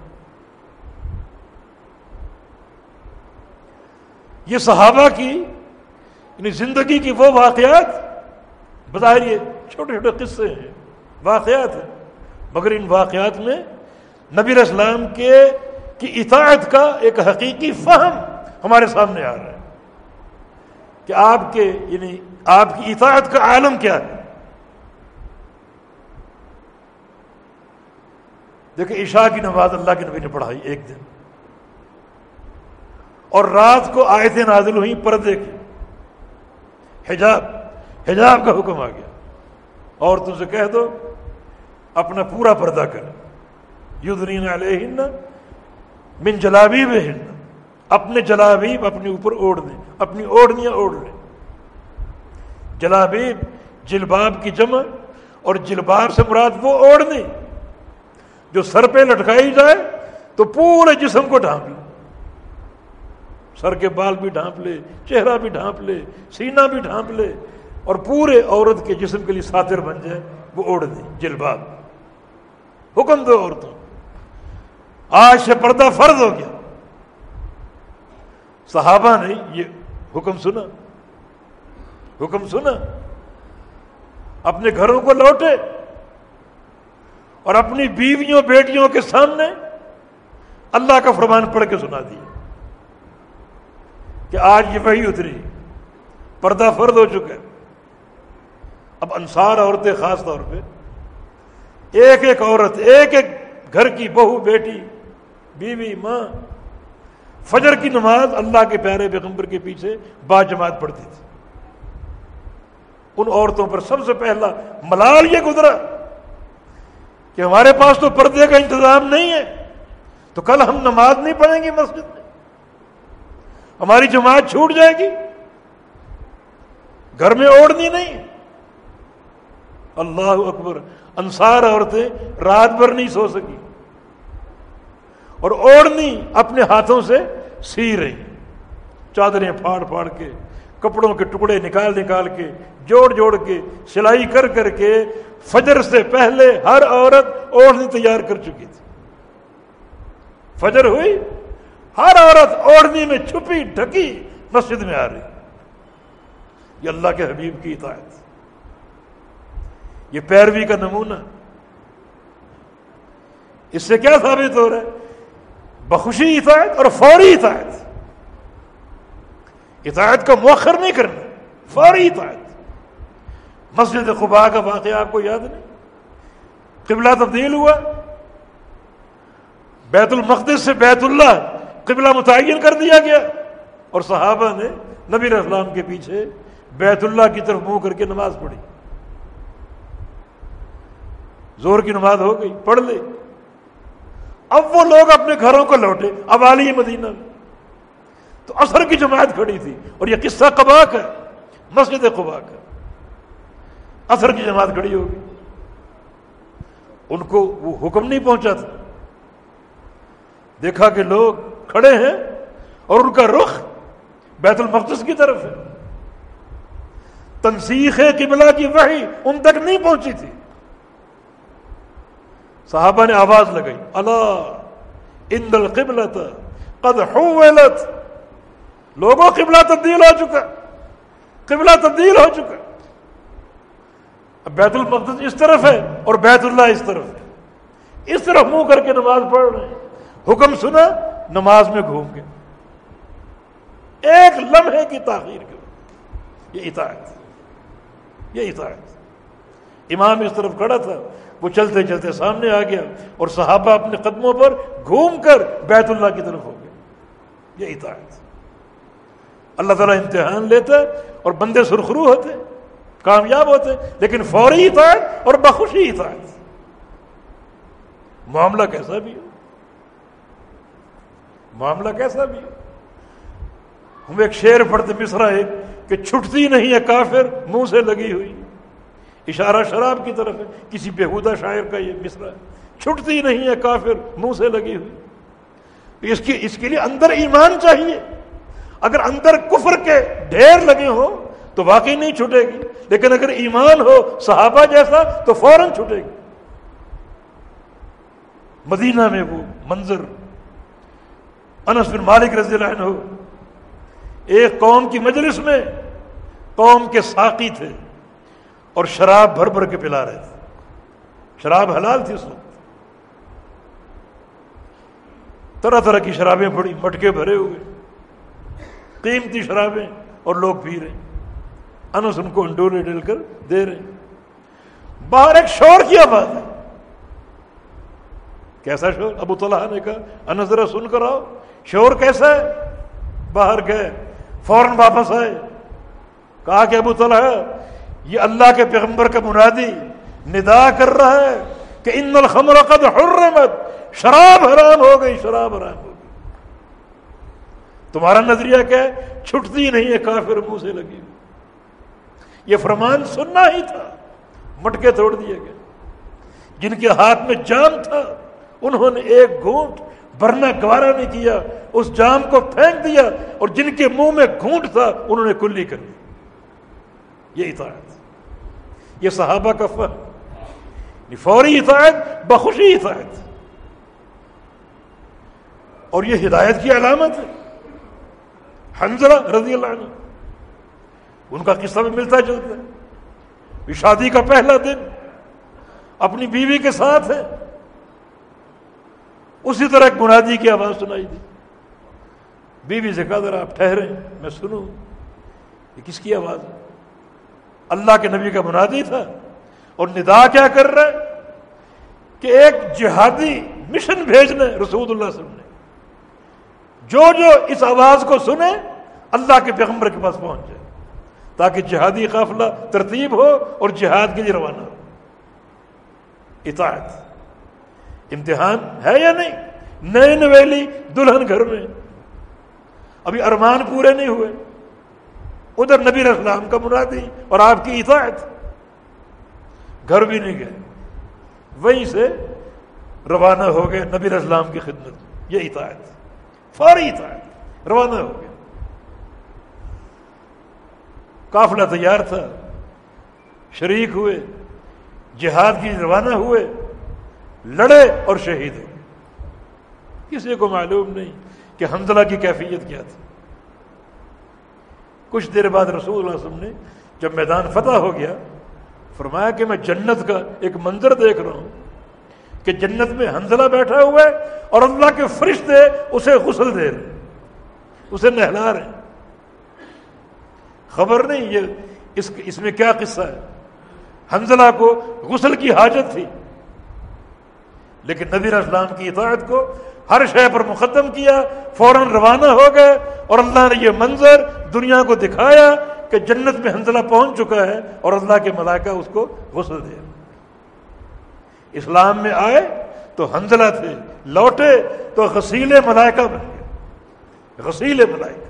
یہ صحابہ کی یعنی زندگی کی وہ واقعات، بظاہر یہ چھوٹے چھوٹے قصے ہیں، واقعات ہیں، مگر ان واقعات میں نبی علیہ السلام کے کی اطاعت کا ایک حقیقی فہم ہمارے سامنے آ رہا ہے کہ آپ کے یعنی آپ کی اطاعت کا عالم کیا ہے. دیکھیں عشاء کی نماز اللہ کے نبی نے پڑھائی ایک دن، اور رات کو آیتیں نازل ہوئیں پردے کی، حجاب حجاب کا حکم آ گیا. عورتوں سے کہہ دو اپنا پورا پردہ کریں. یدنین علیہن من جلابیبہن، اپنے جلابیب اپنے اوپر اوڑھ دیں، اپنی اوڑھنیاں اوڑھ لیں. جلابیب جلباب کی جمع، اور جلباب سے مراد وہ اوڑھنی جو سر پہ لٹکائی جائے تو پورے جسم کو ڈھانپ لے. سر کے بال بھی ڈھانپ لے، چہرہ بھی ڈھانپ لے، سینہ بھی ڈھانپ لے، اور پورے عورت کے جسم کے لیے ساتر بن جائے، وہ اوڑھ دیں جلباب. حکم دو عورتوں، آج سے پردہ فرض ہو گیا. صحابہ نے یہ حکم سنا، حکم سنا، اپنے گھروں کو لوٹے اور اپنی بیویوں بیٹیوں کے سامنے اللہ کا فرمان پڑھ کے سنا دیا کہ آج یہ وحی اتری، پردہ فرض ہو چکا ہے. اب انصار عورتیں خاص طور پہ ایک ایک عورت، ایک ایک گھر کی بہو، بیٹی، بیوی، ماں فجر کی نماز اللہ کے پیارے پیغمبر کے پیچھے با جماعت پڑھتی تھی. ان عورتوں پر سب سے پہلا ملال یہ گزرا کہ ہمارے پاس تو پردے کا انتظام نہیں ہے، تو کل ہم نماز نہیں پڑھیں گی مسجد میں، ہماری جماعت چھوٹ جائے گی، گھر میں اوڑھنی نہیں. اللہ اکبر. انصار عورتیں رات بھر نہیں سو سکی، اور اوڑھنی اپنے ہاتھوں سے سی رہی، چادریں پھاڑ پھاڑ کے، کپڑوں کے ٹکڑے نکال نکال کے، جوڑ جوڑ کے، سلائی کر کر کے فجر سے پہلے ہر عورت اوڑھنی تیار کر چکی تھی۔ فجر ہوئی، ہر عورت اوڑھنی میں چھپی ڈھکی مسجد میں آ رہی۔ یہ اللہ کے حبیب کی اطاعت، یہ پیروی کا نمونہ۔ اس سے کیا ثابت ہو رہا ہے؟ بخوشی اطاعت اور فوری اطاعت۔ اطاعت کا مؤخر نہیں کرنا، فوری اطاعت۔ مسجد قباء کا واقعہ آپ کو یاد نہیں؟ قبلہ تبدیل ہوا، بیت المقدس سے بیت اللہ قبلہ متعین کر دیا گیا، اور صحابہ نے نبی علیہ السلام کے پیچھے بیت اللہ کی طرف منہ کر کے نماز پڑھی۔ زور کی نماز ہو گئی، پڑھ لی۔ اب وہ لوگ اپنے گھروں کو لوٹے، اب آ لیے مدینہ میں، تو عصر کی جماعت کھڑی تھی، اور یہ قصہ قباء کا، مسجد قباء کا۔ عصر کی جماعت کھڑی ہو گئی، ان کو وہ حکم نہیں پہنچا تھا، دیکھا کہ لوگ کھڑے ہیں اور ان کا رخ بیت المقدس کی طرف ہے، تنسیخ قبلہ کی وحی ان تک نہیں پہنچی تھی۔ صحابہ نے آواز لگائی، الا ان القبلۃ قد حولت، لوگوں قبلہ تبدیل ہو چکا، قبلہ تبدیل ہو چکا، اب بیت المقدس اس طرف ہے اور بیت اللہ اس طرف ہے، اس طرف منہ کر کے نماز پڑھ رہے ہیں۔ حکم سنا، نماز میں گھوم گئے، ایک لمحے کی تاخیر کے بعد۔ یہ اطاعت، یہ اطاعت۔ امام اس طرف کھڑا تھا، وہ چلتے چلتے سامنے آ گیا، اور صحابہ اپنے قدموں پر گھوم کر بیت اللہ کی طرف ہو گئے۔ یہ اطاعت۔ اللہ تعالیٰ امتحان لیتا ہے اور بندے سرخرو ہوتے، کامیاب ہوتے، لیکن فوری اطاعت اور بخوشی اطاعت، معاملہ کیسا بھی ہو، معاملہ کیسا بھی ہو۔ ہم ایک شعر پڑھتے مصرع ایک کہ چھٹتی نہیں ہے کافر منہ سے لگی ہوئی، اشارہ شراب کی طرف ہے، کسی بیہودہ شاعر کا یہ مصرع ہے، چھٹتی نہیں ہے کافر منہ سے لگی ہوئی۔ اس کی اس کے لیے اندر ایمان چاہیے، اگر اندر کفر کے ڈھیر لگے ہوں تو واقعی نہیں چھٹے گی، لیکن اگر ایمان ہو صحابہ جیسا تو فوراً چھٹے گی۔ مدینہ میں وہ منظر، انس بن مالک رضی اللہ عنہ ایک قوم کی مجلس میں، قوم کے ساقی تھے اور شراب بھر بھر کے پلا رہے تھے، شراب حلال تھی اس وقت، طرح طرح کی شرابیں پڑی، مٹکے بھرے ہوئے، قیمتی شرابیں، اور لوگ پی رہے ہیں۔ انس ان کو انڈولے ڈل کر دے رہے ہیں۔ باہر ایک شور کی آواز ہے، کیسا شور؟ ابو طلحہ نے کہا انس ذرا سن کر آؤ، شور کیسا ہے؟ باہر گئے، فوراً واپس آئے، کہا کہ ابو طلحہ یہ اللہ کے پیغمبر کا منادی ندا کر رہا ہے کہ ان الخمر قد حرمت، شراب حرام ہو گئی، شراب حرام ہو گئی۔ تمہارا نظریہ کیا ہے؟ چھٹتی نہیں ہے کافر منہ سے لگی ہوئی۔ یہ فرمان سننا ہی تھا، مٹکے توڑ دیے گئے۔ جن کے ہاتھ میں جام تھا انہوں نے ایک گھونٹ بھرنا گوارا نہیں کیا، اس جام کو پھینک دیا، اور جن کے منہ میں گھونٹ تھا انہوں نے کلی کر دی۔ یہ اطاعت، یہ صحابہ کا فہم، فوری اطاعت، بخوشی اطاعت، اور یہ ہدایت کی علامت ہے۔ حنظلہ رضی اللہ عنہ، ان کا قصہ بھی ملتا جلتا ہے۔ شادی کا پہلا دن اپنی بیوی کے ساتھ ہے، اسی طرح ایک منادی کی آواز سنائی دی۔ بیوی سے کہا ذرا آپ ٹھہریں میں سنوں، یہ کس کی آواز ہے؟ اللہ کے نبی کا منادی تھا، اور ندا کیا کر رہا ہے کہ ایک جہادی مشن بھیجنا ہے رسول اللہ صلی اللہ علیہ وسلم نے، جو جو اس آواز کو سنے اللہ کے پیغمبر کے پاس پہنچ جائے، تاکہ جہادی قافلہ ترتیب ہو اور جہاد کے لیے روانہ ہو۔ اطاعت۔ امتحان ہے یا نہیں؟ نئے نویلی دلہن گھر میں، ابھی ارمان پورے نہیں ہوئے، ادھر نبی علیہ السلام کا منادی اور آپ کی اطاعت، گھر بھی نہیں گئے، وہیں سے روانہ ہو گئے نبی علیہ السلام کی خدمت میں۔ یہ اطاعت، فوری اطاعت، روانہ ہو گیا. قافلہ تیار تھا، شریک ہوئے، جہاد کی روانہ ہوئے، لڑے اور شہید ہوئے. کسی کو معلوم نہیں کہ حنظلہ کی کیفیت کیا تھی. کچھ دیر بعد رسول اللہ صلی اللہ علیہ وسلم نے جب میدان فتح ہو گیا فرمایا کہ میں جنت کا ایک منظر دیکھ رہا ہوں کہ جنت میں حنظلہ بیٹھا ہوا ہے اور اللہ کے فرشتے اسے غسل دے رہے، اسے نہلا رہے ہیں. خبر نہیں یہ اس اس میں کیا قصہ ہے. حنظلہ کو غسل کی حاجت تھی، لیکن نبی علیہ السلام کی اطاعت کو ہر شے پر مقدم کیا، فوراً روانہ ہو گئے اور اللہ نے یہ منظر دنیا کو دکھایا کہ جنت میں حنظلہ پہنچ چکا ہے اور اللہ کے ملائکہ اس کو غسل دے. اسلام میں آئے تو حنظلہ تھے، لوٹے تو غسیل ملائکہ بن گئے، غسیل ملائکہ.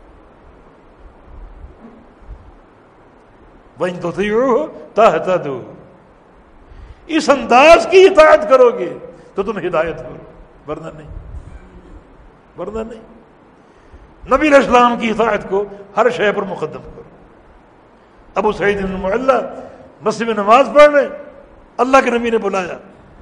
وَإِن تُطِيعُوهُ تَهْتَدُوا، اس انداز کی اطاعت کرو گے تو تم ہدایت کرو، ورنہ نہیں، ورنہ نہیں. نبی علیہ السلام کی اطاعت کو ہر شے پر مقدم کرو. ابو سعید بن معلہ مسجد میں نماز پڑھ رہے، اللہ کے نبی نے بلایا،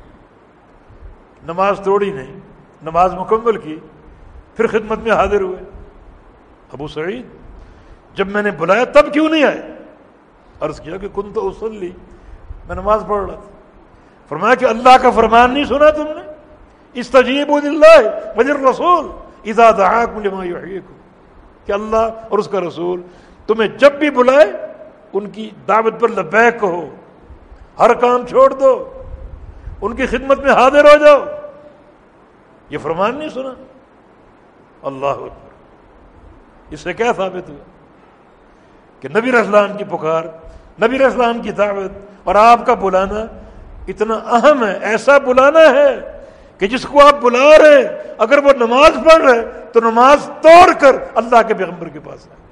نماز توڑی نہیں، نماز مکمل کی، پھر خدمت میں حاضر ہوئے. ابو سعید جب میں نے بلایا تب کیوں نہیں آئے؟ عرض کیا کہ کنت اصلی، میں نماز پڑھ رہا تھا. فرمایا کہ اللہ کا فرمان نہیں سنا تم نے؟ استجیبوا للہ وللرسول اذا دعاکم لما یحییکم، کہ اللہ اور اس کا رسول تمہیں جب بھی بلائے ان کی دعوت پر لبیک کہو، ہر کام چھوڑ دو، ان کی خدمت میں حاضر ہو جاؤ. یہ فرمان نہیں سنا؟ اللہ اکبر. اس سے کیا ثابت ہوا کہ نبی علیہ السلام کی پکار، نبی علیہ السلام کی دعوت اور آپ کا بلانا اتنا اہم ہے. ایسا بلانا ہے کہ جس کو آپ بلا رہے ہیں اگر وہ نماز پڑھ رہے تو نماز توڑ کر اللہ کے پیغمبر کے پاس آئے.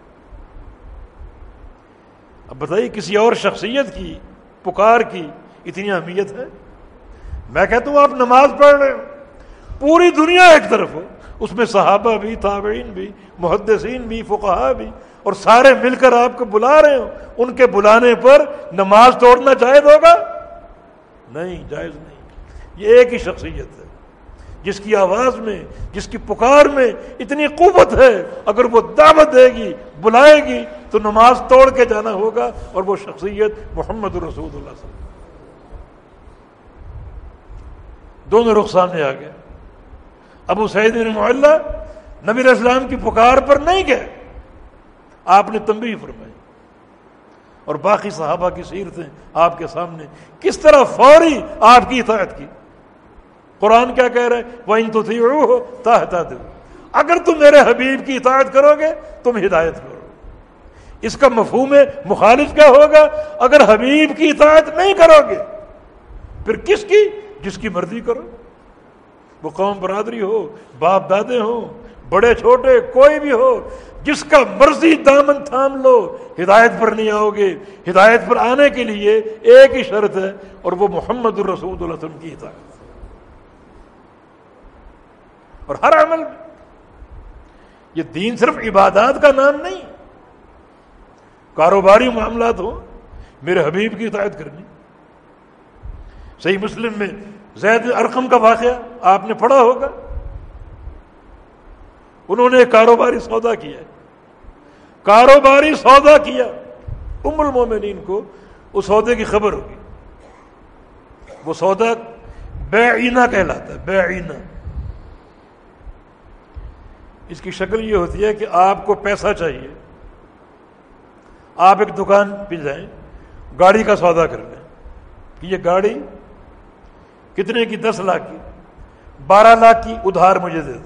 اب بتائیے کسی اور شخصیت کی پکار کی اتنی اہمیت ہے؟ میں کہتا ہوں آپ نماز پڑھ رہے ہو، پوری دنیا ایک طرف ہو، اس میں صحابہ بھی، تابعین بھی، محدثین بھی، فقہاء بھی، اور سارے مل کر آپ کو بلا رہے ہو، ان کے بلانے پر نماز توڑنا جائز ہوگا؟ نہیں، جائز نہیں. یہ ایک ہی شخصیت ہے جس کی آواز میں، جس کی پکار میں اتنی قوت ہے، اگر وہ دعوت دے گی، بلائے گی تو نماز توڑ کے جانا ہوگا، اور وہ شخصیت محمد رسول اللہ صلی اللہ علیہ وسلم. دونوں رخ سامنے آ گئے. ابو سعید بن معلہ نبی علیہ السلام کی پکار پر نہیں گئے، آپ نے تنبیہ فرمائی، اور باقی صحابہ کی سیرتیں آپ کے سامنے کس طرح فوری آپ کی اطاعت کی. قرآن کیا کہہ رہا ہے؟ وَإِن تُطِيعُوهُ تَهْتَدُوا، اگر تم میرے حبیب کی اطاعت کرو گے تم ہدایت کرو. اس کا مفہوم مخالف کیا ہوگا؟ اگر حبیب کی اطاعت نہیں کرو گے پھر کس کی؟ جس کی مرضی کرو. وہ قوم برادری ہو، باپ دادے ہوں، بڑے چھوٹے کوئی بھی ہو، جس کا مرضی دامن تھام لو، ہدایت پر نہیں آؤ گے. ہدایت پر آنے کے لیے ایک ہی شرط ہے، اور وہ محمد الرسول اللہ صلی اللہ علیہ وسلم کی اطاعت. اور ہر عمل میں یہ دین صرف عبادات کا نام نہیں. کاروباری معاملات ہوں، میرے حبیب کی اطاعت کرنی. صحیح مسلم میں زید ارقم کا واقعہ آپ نے پڑھا ہوگا. انہوں نے کاروباری سودا کیا، کاروباری سودا کیا، ام المومنین کو اس سودے کی خبر ہوگی. وہ سودا بیعینہ کہلاتا ہے، بیعینہ. اس کی شکل یہ ہوتی ہے کہ آپ کو پیسہ چاہیے، آپ ایک دکان پہ جائیں، گاڑی کا سودا کر لیں کہ یہ گاڑی کتنے کی؟ دس لاکھ کی، بارہ لاکھ کی ادھار مجھے دے دو،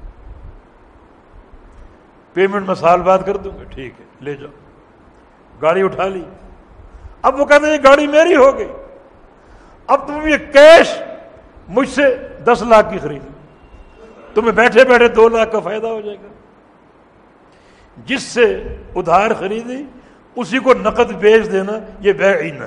پیمنٹ میں سال بعد کر دوں گا. ٹھیک ہے، لے جاؤ. گاڑی اٹھا لی. اب وہ کہتے ہیں گاڑی میری ہو گئی، اب تم یہ کیش مجھ سے دس لاکھ کی خریدو، تمہیں بیٹھے بیٹھے دو لاکھ کا فائدہ ہو جائے گا. جس سے ادھار خریدی اسی کو نقد بیچ دینا، یہ بیعینہ.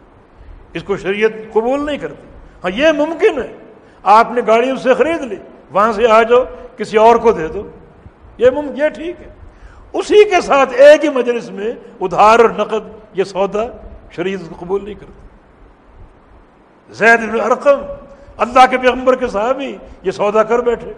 اس کو شریعت قبول نہیں کرتی. ہاں یہ ممکن ہے، آپ نے گاڑی اس سے خرید لی، وہاں سے آ جاؤ کسی اور کو دے دو، یہ ممکن، یہ ٹھیک ہے۔ اسی کے ساتھ ایک ہی مجلس میں ادھار اور نقد، یہ سودا شریعت کو قبول نہیں کرتی۔ زید بن ارقم اللہ کے پیغمبر کے صحابی یہ سودا کر بیٹھے۔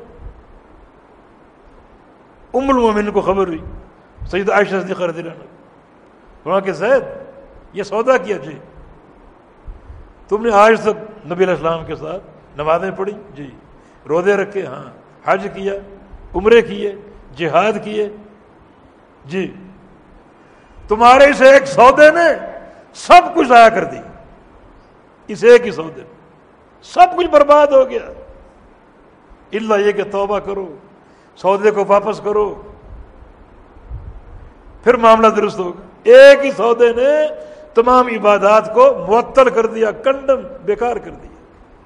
ام المومنین کو خبر ہوئی، سیدہ عائشہ صدیقہ رضی اللہ عنہا، وہاں کہ زید یہ سودا کیا؟ جی۔ تم نے آج تک نبی علیہ السلام کے ساتھ نمازیں پڑھی؟ جی۔ روزے رکھے؟ ہاں۔ حج کیا، عمرے کیے، جہاد کیے؟ جی۔ تمہارے اس ایک سودے نے سب کچھ ضائع کر دی، اس ایک ہی سودے نے سب کچھ برباد ہو گیا، الا یہ کہ توبہ کرو، سودے کو واپس کرو، پھر معاملہ درست ہوگا۔ ایک ہی سودے نے تمام عبادات کو معطل کر دیا، کنڈم، بیکار کر دیا۔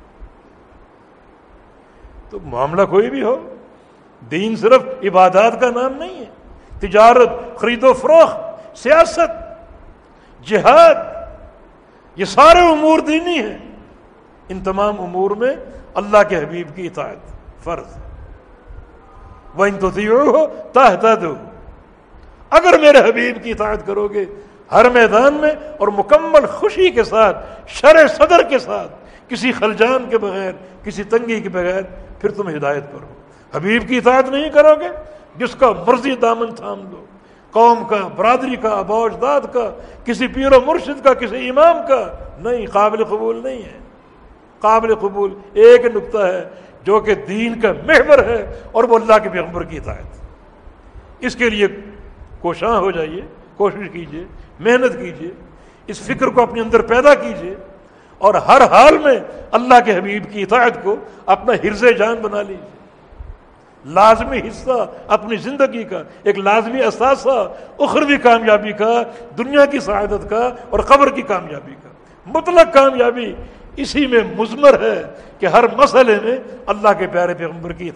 تو معاملہ کوئی بھی ہو، دین صرف عبادات کا نام نہیں ہے۔ تجارت، خرید و فروخت، سیاست، جہاد، یہ سارے امور دینی ہیں۔ ان تمام امور میں اللہ کے حبیب کی اطاعت فرض ہے۔ وَإِن تُطِيعُوهُ تَهْتَدُوا، اگر میرے حبیب کی اطاعت کرو گے ہر میدان میں اور مکمل خوشی کے ساتھ، شرع صدر کے ساتھ، کسی خلجان کے بغیر، کسی تنگی کے بغیر، پھر تم ہدایت پر ہو۔ حبیب کی اطاعت نہیں کرو گے، جس کا مرضی دامن تھام لو، قوم کا، برادری کا، آباء و اجداد کا، کسی پیر و مرشد کا، کسی امام کا، نہیں، قابل قبول نہیں ہے۔ قابل قبول ایک نقطہ ہے جو کہ دین کا محور ہے، اور وہ اللہ کے پیغمبر کی اطاعت۔ اس کے لیے کوشاں ہو جائیے، کوشش کیجیے، محنت کیجیے، اس فکر کو اپنے اندر پیدا کیجیے، اور ہر حال میں اللہ کے حبیب کی اطاعت کو اپنا حرز جان بنا لیجیے، لازمی حصہ اپنی زندگی کا، ایک لازمی اثاثہ اخروی کامیابی کا، دنیا کی سعادت کا اور قبر کی کامیابی کا۔ مطلق کامیابی اسی میں مضمر ہے کہ ہر مسئلے میں اللہ کے پیارے پیغمبر کی